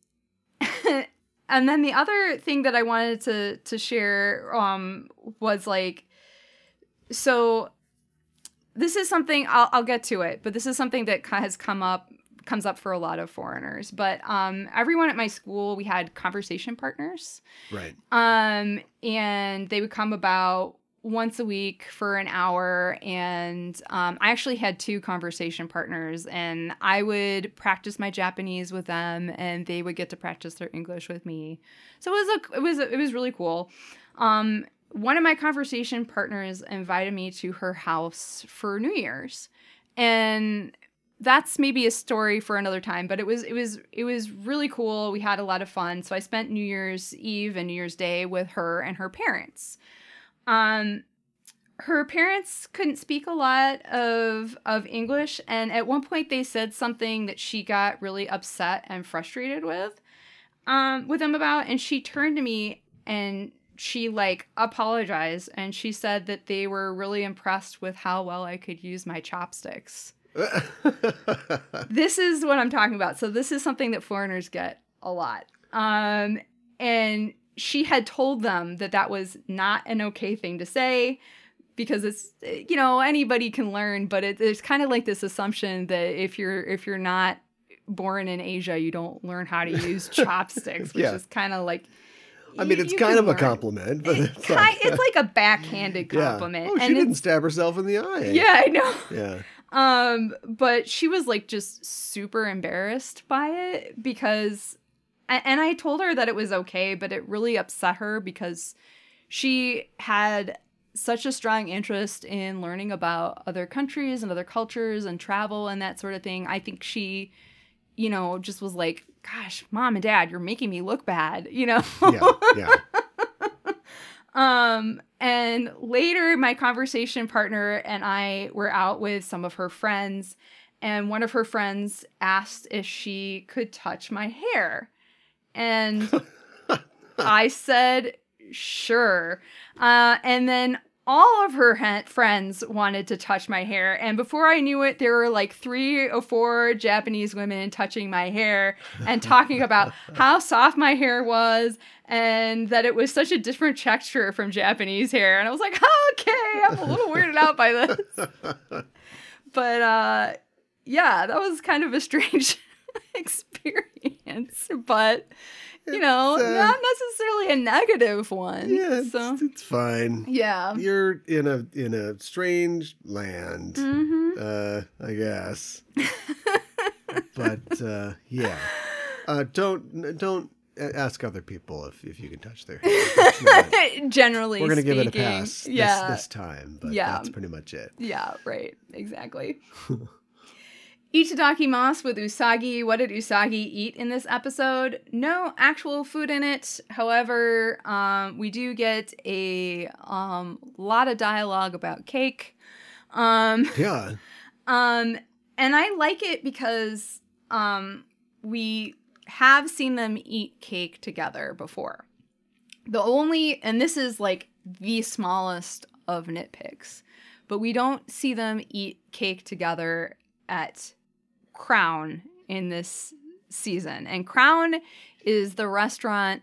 A: And then the other thing that I wanted to to share um, was like, so this is something, I'll, I'll get to it, but this is something that has come up, comes up for a lot of foreigners. But um, everyone at my school, we had conversation partners.
B: Right.
A: Um, and they would come about once a week for an hour, and um, I actually had two conversation partners, and I would practice my Japanese with them, and they would get to practice their English with me. So it was a, it was a, it was really cool. Um, one of my conversation partners invited me to her house for New Year's, and that's maybe a story for another time. But it was it was it was really cool. We had a lot of fun. So I spent New Year's Eve and New Year's Day with her and her parents. Um, her parents couldn't speak a lot of, of English. And at one point they said something that she got really upset and frustrated with, um, with them about. And she turned to me and she like apologized, and she said that they were really impressed with how well I could use my chopsticks. This is what I'm talking about. So this is something that foreigners get a lot. Um, and she had told them that that was not an okay thing to say, because it's, you know, anybody can learn, but it, it's kind of like this assumption that if you're if you're not born in Asia, you don't learn how to use chopsticks, which
B: Yeah.
A: is kind of like,
B: I mean,
A: you-
B: it's
A: you
B: kind
A: can
B: of a
A: learn.
B: compliment, but
A: It
B: it's
A: ki-
B: like,
A: it's like a backhanded
B: yeah.
A: compliment.
B: Oh, she
A: and
B: didn't
A: it's,
B: stab herself in the eye.
A: yeah, I know.
B: Yeah.
A: Um, but she was like just super embarrassed by it because, a- and I told her that it was okay, but it really upset her because she had such a strong interest in learning about other countries and other cultures and travel and that sort of thing. I think she, you know, just was like, gosh, mom and dad, you're making me look bad, you know?
B: Yeah. Yeah.
A: Um, and later my conversation partner and I were out with some of her friends, and one of her friends asked if she could touch my hair. And I said, sure. Uh, and then all of her ha- friends wanted to touch my hair. And before I knew it, there were like three or four Japanese women touching my hair and talking about how soft my hair was and that it was such a different texture from Japanese hair. And I was like, oh, okay, I'm a little weirded out by this. But uh, yeah, that was kind of a strange experience. But, you know,
B: It's, uh,
A: not necessarily a negative one.
B: Yeah, it's,
A: So,
B: it's fine.
A: yeah.
B: You're in a in a strange land,
A: Mm-hmm.
B: uh, I guess. But uh, yeah, uh, don't don't ask other people if, if you can touch their hair. It's not-
A: Generally
B: we're gonna
A: speaking.
B: give it a pass
A: Yeah.
B: this, this time, but
A: Yeah.
B: that's pretty much it.
A: Yeah, right. Exactly. Itadakimasu with Usagi. What did Usagi eat in this episode? No actual food in it. However, um, we do get a um, lot of dialogue about cake. Um,
B: Yeah,
A: um, and I like it because um, we have seen them eat cake together before. The only, and this is like the smallest of nitpicks, but we don't see them eat cake together at Crown in this season. And Crown is the restaurant.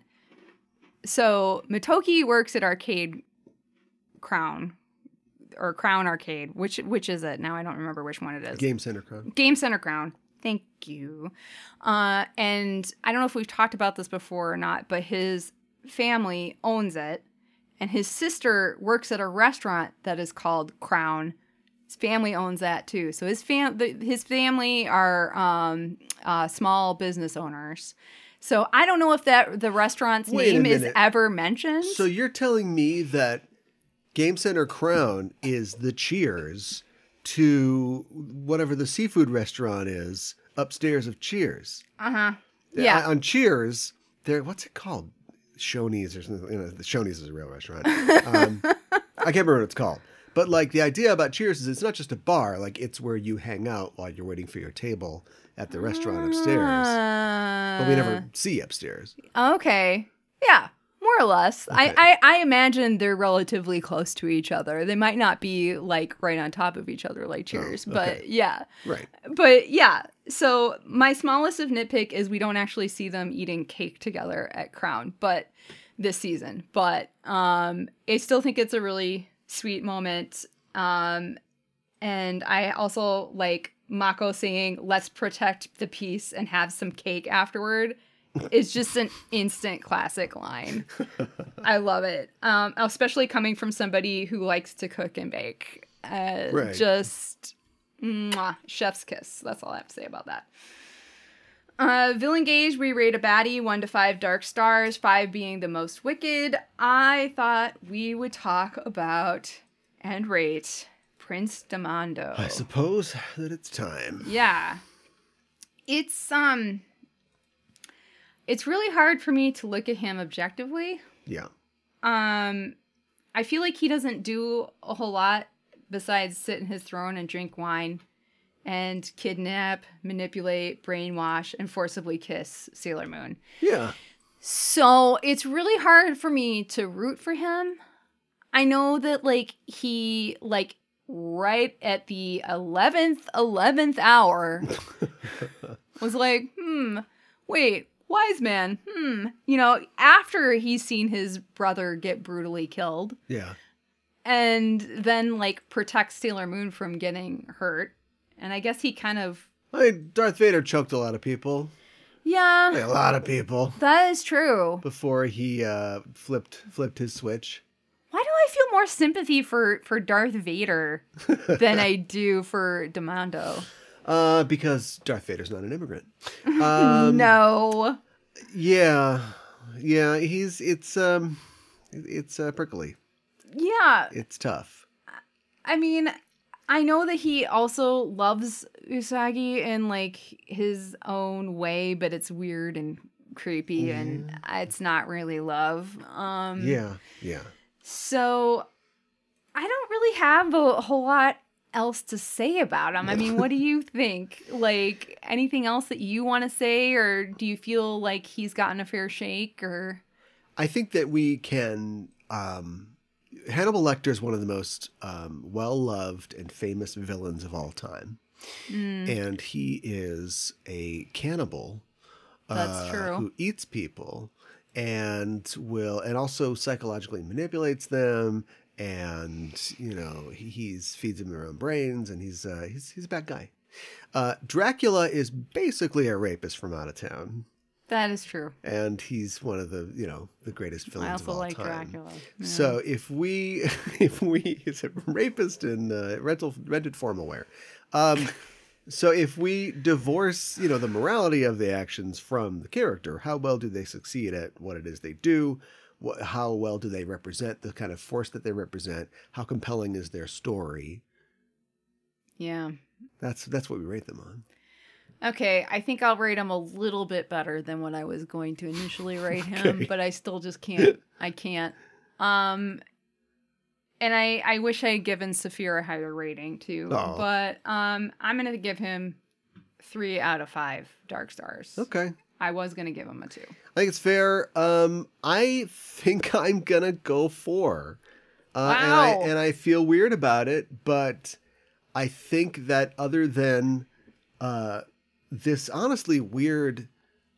A: So Motoki works at Arcade Crown or Crown Arcade. Which which is it? Now I don't remember which one it is.
B: Game Center Crown.
A: Game Center Crown. Thank you. Uh, and I don't know if we've talked about this before or not, but his family owns it. And his sister works at a restaurant that is called Crown. His family owns that too. So his fam, the, his family are um, uh, small business owners. So I don't know if that the restaurant's
B: Wait a
A: name is
B: minute.
A: ever mentioned.
B: So you're telling me that Game Center Crown is the Cheers to whatever the seafood restaurant is upstairs of Cheers?
A: Uh huh. Yeah.
B: On Cheers, there. What's it called? Shoney's or something. You know, the Shoney's is a real restaurant. Um, I can't remember what it's called. But like the idea about Cheers is it's not just a bar. Like it's where you hang out while you're waiting for your table at the restaurant upstairs.
A: Uh,
B: But we never see upstairs.
A: Okay. Yeah, more or less.
B: Okay.
A: I, I, I imagine they're relatively close to each other. They might not be like right on top of each other like Cheers,
B: Oh,
A: but
B: okay.
A: yeah.
B: Right.
A: But yeah, so my smallest of nitpick is we don't actually see them eating cake together at Crown, but this season. But um, I still think it's a really sweet moment. Um, and I also like Mako saying, let's protect the peace and have some cake afterward. It's just an instant classic line. I love it. Um, especially coming from somebody who likes to cook and bake. Uh,
B: Right.
A: Just mwah, chef's kiss. That's all I have to say about that. Uh, Villain Gauge, we rate a baddie, one to five dark stars, five being the most wicked. I thought we would talk about and rate Prince Demando.
B: I suppose that it's time.
A: Yeah. It's, um, it's really hard for me to look at him objectively.
B: Yeah.
A: Um, I feel like he doesn't do a whole lot besides sit in his throne and drink wine and kidnap, manipulate, brainwash, and forcibly kiss Sailor Moon.
B: Yeah.
A: So it's really hard for me to root for him. I know that, like, he, like, right at the eleventh, eleventh hour was like, hmm, wait, wise man, hmm. You know, after he's seen his brother get brutally killed.
B: Yeah.
A: And then, like, protects Sailor Moon from getting hurt. And I guess he kind of...
B: I mean, Darth Vader choked a lot of people.
A: Yeah.
B: Like, a lot of people.
A: That is true.
B: Before he uh, flipped flipped his switch.
A: Why do I feel more sympathy for, for Darth Vader than I do for Demando?
B: Uh, because Darth Vader's not an immigrant. Um,
A: no.
B: Yeah. Yeah, he's, it's, um, it's uh, prickly.
A: Yeah.
B: It's tough.
A: I mean, I know that he also loves Usagi in, like, his own way, but it's weird and creepy, yeah. and it's not really love. Um,
B: yeah, yeah.
A: So, I don't really have a whole lot else to say about him. I mean, what do you think? Like, anything else that you want to say, or do you feel like he's gotten a fair shake, or?
B: I think that we can... Um, Hannibal Lecter is one of the most um, well-loved and famous villains of all time. Mm. And he is a cannibal.
A: That's
B: uh,
A: true.
B: Who eats people and will, and also psychologically manipulates them. And, you know, he he's, feeds them their own brains, and he's, uh, he's, he's a bad guy. Uh, Dracula is basically a rapist from out of town.
A: That is true.
B: And he's one of the, you know, the greatest villains of all
A: like
B: time. I also like
A: Dracula.
B: Yeah. So if we, if we, he's a rapist in uh, rental, rented form aware. Um, so if we divorce, you know, the morality of the actions from the character, how well do they succeed at what it is they do? What, how well do they represent the kind of force that they represent? How compelling is their story?
A: Yeah.
B: That's, that's what we rate them on.
A: Okay, I think I'll rate him a little bit better than what I was going to initially rate him,
B: okay.
A: but I still just can't. I can't. Um, and I, I wish I had given Saphir a higher rating too,
B: oh.
A: but um, I'm going to give him three out of five Dark Stars.
B: Okay.
A: I was going to give him a two.
B: I think it's fair. Um, I think I'm going to go four. Uh,
A: wow.
B: And I, and I feel weird about it, but I think that other than... Uh, this honestly weird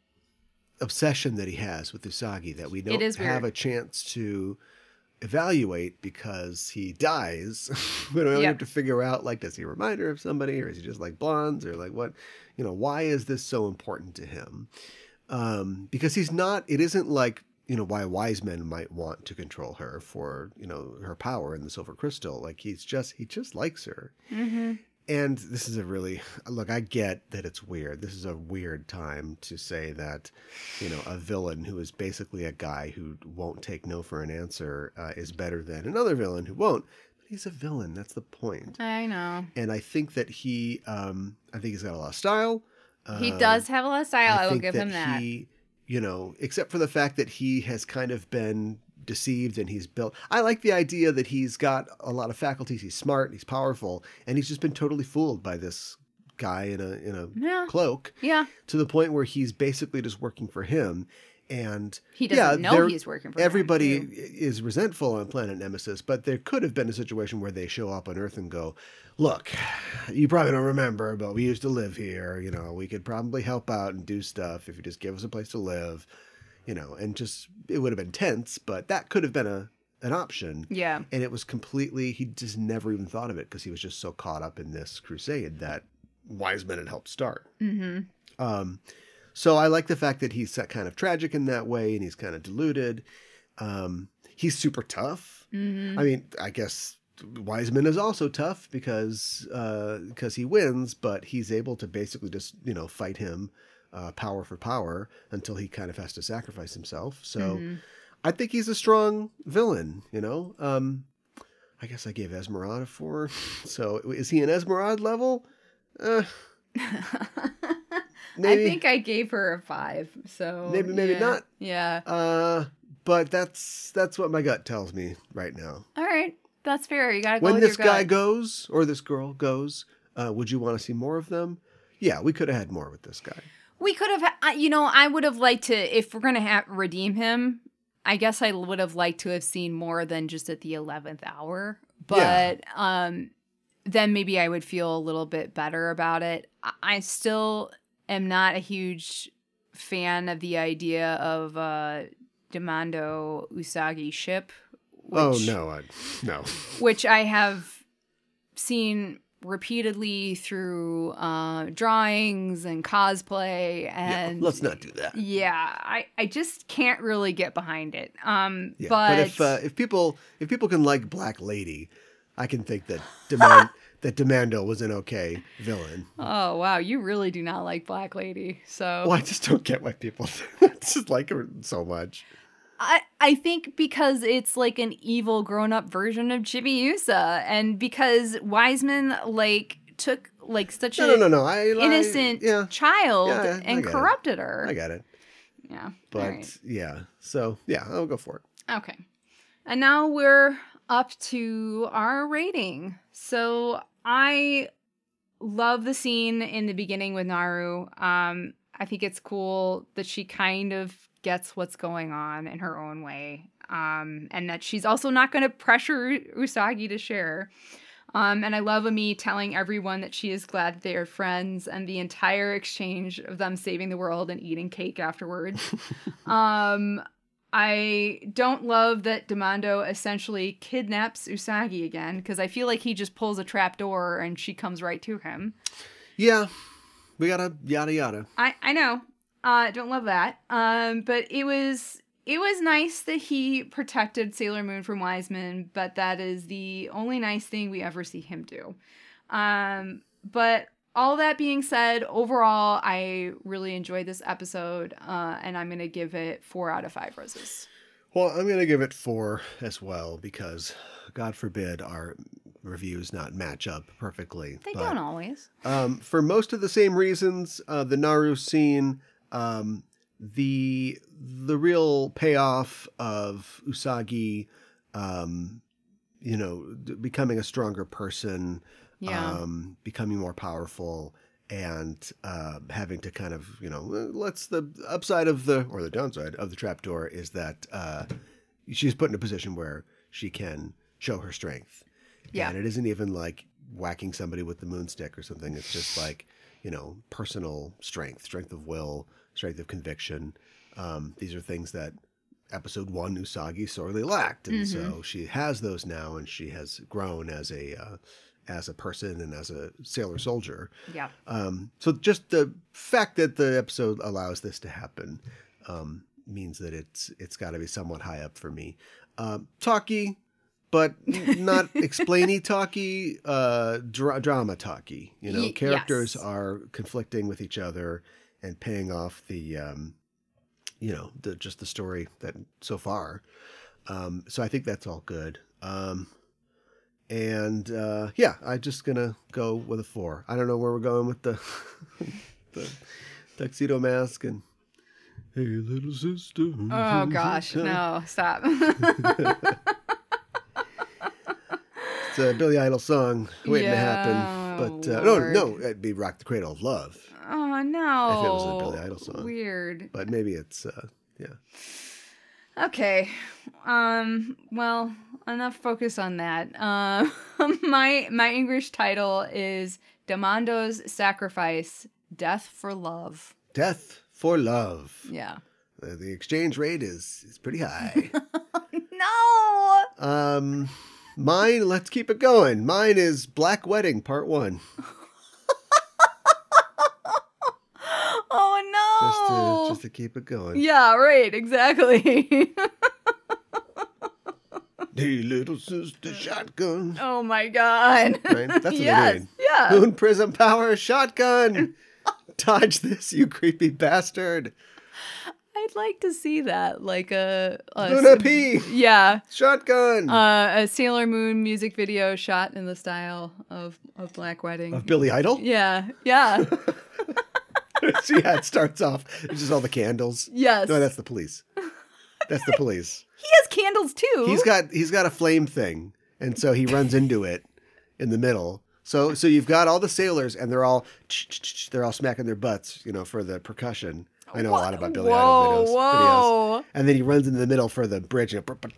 B: obsession that he has with Usagi that we don't have a chance to evaluate because he dies. We don't yep. have to figure out, like, does he remind her of somebody, or is he just like blondes, or like what, you know, why is this so important to him? Um, because he's not, it isn't like, you know, why wise men might want to control her for, you know, her power in the Silver Crystal. Like, he's just, he just likes her. Mm-hmm. And this is a really, look, I get that it's weird. This is a weird time to say that, you know, a villain who is basically a guy who won't take no for an answer uh, is better than another villain who won't. But he's a villain. That's the point.
A: I know.
B: And I think that he, um, I think he's got a lot of style.
A: He um, does have a lot of style. I, I will give
B: that
A: him that.
B: He, you know, except for the fact that he has kind of been deceived and he's built. I like the idea that he's got a lot of faculties. He's smart, he's powerful, and he's just been totally fooled by this guy in a in a
A: yeah.
B: cloak.
A: Yeah.
B: To the point where he's basically just working for him. And
A: he doesn't
B: yeah,
A: know he's working for
B: everybody
A: him. Everybody
B: is resentful on Planet Nemesis, but there could have been a situation where they show up on Earth and go, look, you probably don't remember, but we used to live here. You know, we could probably help out and do stuff if you just give us a place to live. You know, and just, it would have been tense, but that could have been a an option.
A: Yeah.
B: And it was completely, he just never even thought of it because he was just so caught up in this crusade that wise men had helped start.
A: Mm-hmm.
B: Um, so I like the fact that he's kind of tragic in that way, and he's kind of deluded. Um, he's super tough.
A: Mm-hmm.
B: I mean, I guess Wiseman is also tough because uh, because he wins, but he's able to basically just, you know, fight him uh, power for power until he kind of has to sacrifice himself. So mm-hmm. I think he's a strong villain, you know. Um, I guess I gave Esmeralda a four. So is he an Esmeralda level? Uh,
A: maybe. I think I gave her a five. So
B: maybe, maybe
A: yeah.
B: not.
A: Yeah.
B: Uh, but that's that's what my gut tells me right now.
A: All right, that's fair. You gotta go
B: when
A: with
B: this
A: your
B: guy
A: gut.
B: goes or this girl goes, uh, would you want to see more of them? Yeah, we could have had more with this guy.
A: We could have, ha- you know, I would have liked to, if we're going to ha- redeem him, I guess I would have liked to have seen more than just at the eleventh hour. But yeah. um, then maybe I would feel a little bit better about it. I, I still am not a huge fan of the idea of uh, Demando Usagi ship. Which,
B: oh, no. I, no.
A: Which I have seen repeatedly through uh, drawings and cosplay. And
B: yeah, let's not do that.
A: Yeah, I, I just can't really get behind it. Um,
B: yeah,
A: but,
B: but if uh, if people if people can like Black Lady, I can think that Demand that Demando was an okay villain.
A: Oh wow, you really do not like Black Lady. So
B: well, I just don't get why people just like her so much.
A: I, I think because it's like an evil grown-up version of Chibiusa, and because Wiseman like took like such
B: no,
A: a
B: no, no, no. I,
A: innocent
B: I, yeah.
A: child
B: yeah,
A: and corrupted
B: it.
A: her.
B: I got it.
A: Yeah.
B: But
A: right.
B: yeah, so yeah, I'll go for it.
A: Okay. And now we're up to our rating. So I love the scene in the beginning with Naru. Um, I think it's cool that she kind of gets what's going on in her own way. Um, and that she's also not going to pressure Usagi to share. Um, and I love Ami telling everyone that she is glad that they are friends, and the entire exchange of them saving the world and eating cake afterwards. um, I don't love that Demando essentially kidnaps Usagi again, because I feel like he just pulls a trap door and she comes right to him.
B: Yeah, we gotta yada yada.
A: I, I know. Uh, don't love that. Um, but it was it was nice that he protected Sailor Moon from Wiseman, but that is the only nice thing we ever see him do. Um, but all that being said, overall, I really enjoyed this episode, uh, and I'm going to give it four out of five roses.
B: Well, I'm going to give it four as well, because God forbid our reviews not match up perfectly.
A: They
B: but,
A: don't always.
B: Um, for most of the same reasons, uh, the Naru scene, um, the the real payoff of Usagi, um, you know, d- becoming a stronger person,
A: Yeah.
B: um, becoming more powerful, and uh, having to kind of, you know, let's the upside of the, or the downside of the trapdoor is that uh, she's put in a position where she can show her strength.
A: Yeah.
B: And it isn't even like whacking somebody with the moonstick or something. It's just like, you know, personal strength, strength of will, strength of conviction. Um, these are things that episode one Usagi sorely lacked. And
A: Mm-hmm.
B: so she has those now, and she has grown as a, uh, as a person and as a sailor soldier.
A: Yeah.
B: Um, so just the fact that the episode allows this to happen, um, means that it's, it's gotta be somewhat high up for me. Um, talky, but not explainy talky, uh, dra- drama talky, you know,
A: Y-
B: characters
A: yes.
B: are conflicting with each other and paying off the, um, you know, the, just the story that so far. Um, so I think that's all good. Um, and, uh, yeah, I'm just gonna go with a four. I don't know where we're going with the, the tuxedo mask and, hey, little sister.
A: Oh gosh, no, stop.
B: It's a Billy Idol song waiting
A: Yeah,
B: to happen. But, uh, no,
A: Lord.
B: no, it'd be Rock the Cradle of Love.
A: Oh no.
B: If it was a Billy Idol song.
A: Weird.
B: But maybe it's, uh, yeah.
A: Okay. Um, well, enough focus on that. Uh, my my English title is Demando's Sacrifice, Death for Love.
B: Death for Love.
A: Yeah.
B: Uh, the exchange rate is, is pretty high.
A: No!
B: um, mine, let's keep it going. Mine is Black Wedding Part One.
A: Oh
B: Just to,
A: no!
B: just to keep it going.
A: Yeah, right, exactly.
B: Hey, little sister shotgun.
A: Oh my god.
B: Right? That's what
A: yes,
B: they mean.
A: yeah.
B: Moon Prism Power Shotgun. Dodge this, you creepy bastard.
A: I'd like to see that, like a, a
B: Luna P.
A: Yeah,
B: Shotgun.
A: uh, a Sailor Moon music video shot in the style of of Black Wedding.
B: of Billy Idol?
A: Yeah, yeah,
B: So, yeah, it starts off. It's just all the candles.
A: yes.
B: No, that's the police. That's the police.
A: He has candles too.
B: He's got he's got a flame thing, and so he runs into it in the middle. So so you've got all the sailors, and they're all they're all smacking their butts, you know, for the percussion. I know a lot about Billy
A: Whoa,
B: Idol videos,
A: whoa.
B: videos. And then he runs into the middle for the bridge. And, and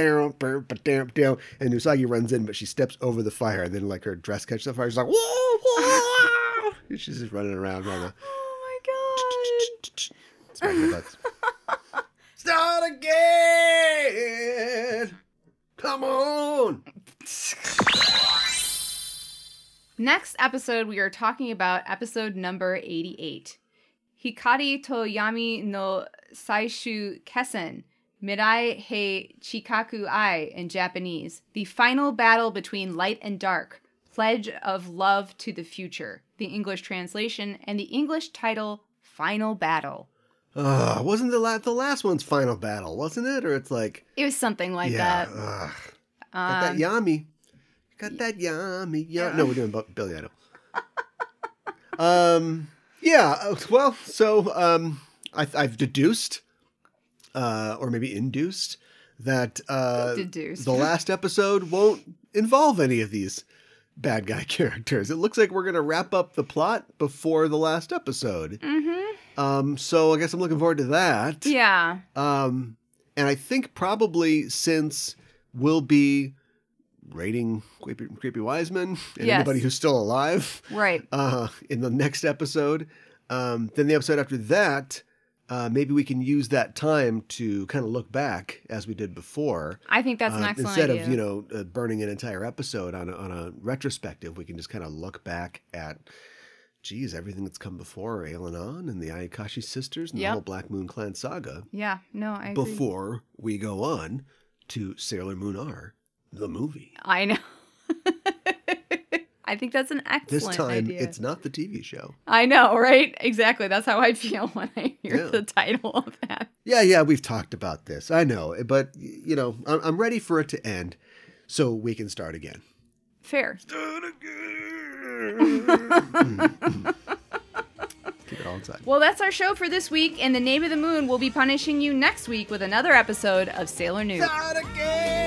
B: Usagi runs in, but she steps over the fire. And then, like, her dress catches on fire. She's like, whoa, whoa. And she's just running around. around the...
A: Oh, my God.
B: Smacking her butts. Start again. Come on.
A: Next episode, we are talking about episode number eighty-eight. Hikari to Yami no Saishu Kessen, Mirai he Chikaku ai in Japanese. The final battle between light and dark, pledge of love to the future. The English translation and the English title, Final Battle.
B: Uh, wasn't the, la- the last one's Final Battle, wasn't it? Or it's like...
A: It was something like
B: yeah,
A: that.
B: Uh,
A: Um,
B: got that Yami. Got that Yami. Yeah. No, we're doing Billy Idol. um... Yeah, well, so um, I, I've deduced, uh, or maybe induced, that uh,
A: Deduced.
B: the last episode won't involve any of these bad guy characters. It looks like we're going to wrap up the plot before the last episode.
A: Mm-hmm.
B: Um, so I guess I'm looking forward to that.
A: Yeah.
B: Um, and I think probably since we'll be rating Creepy, Creepy Wiseman and
A: Yes.
B: anybody who's still alive
A: Right.
B: uh, in the next episode. Um, then the episode after that, uh, maybe we can use that time to kind of look back as we did before.
A: I think that's an
B: Uh,
A: excellent
B: instead
A: idea.
B: of, you know, uh, burning an entire episode on a, on a retrospective, we can just kind of look back at, geez, everything that's come before Aileron and the Ayakashi sisters and
A: Yep.
B: the whole Black Moon Clan saga
A: Yeah, no, I agree.
B: before we go on to Sailor Moon R, the movie.
A: I know. I think that's an
B: This
A: excellent
B: time,
A: idea.
B: it's not the T V show.
A: I know, right? Exactly. That's how I feel when I hear
B: Yeah.
A: the title of that.
B: Yeah, yeah, we've talked about this. I know, but, you know, I'm, I'm ready for it to end so we can start again.
A: Fair.
B: Start again. Keep it all inside.
A: Well, that's our show for this week, and the Name of the Moon will be punishing you next week with another episode of Sailor News.
B: Start again.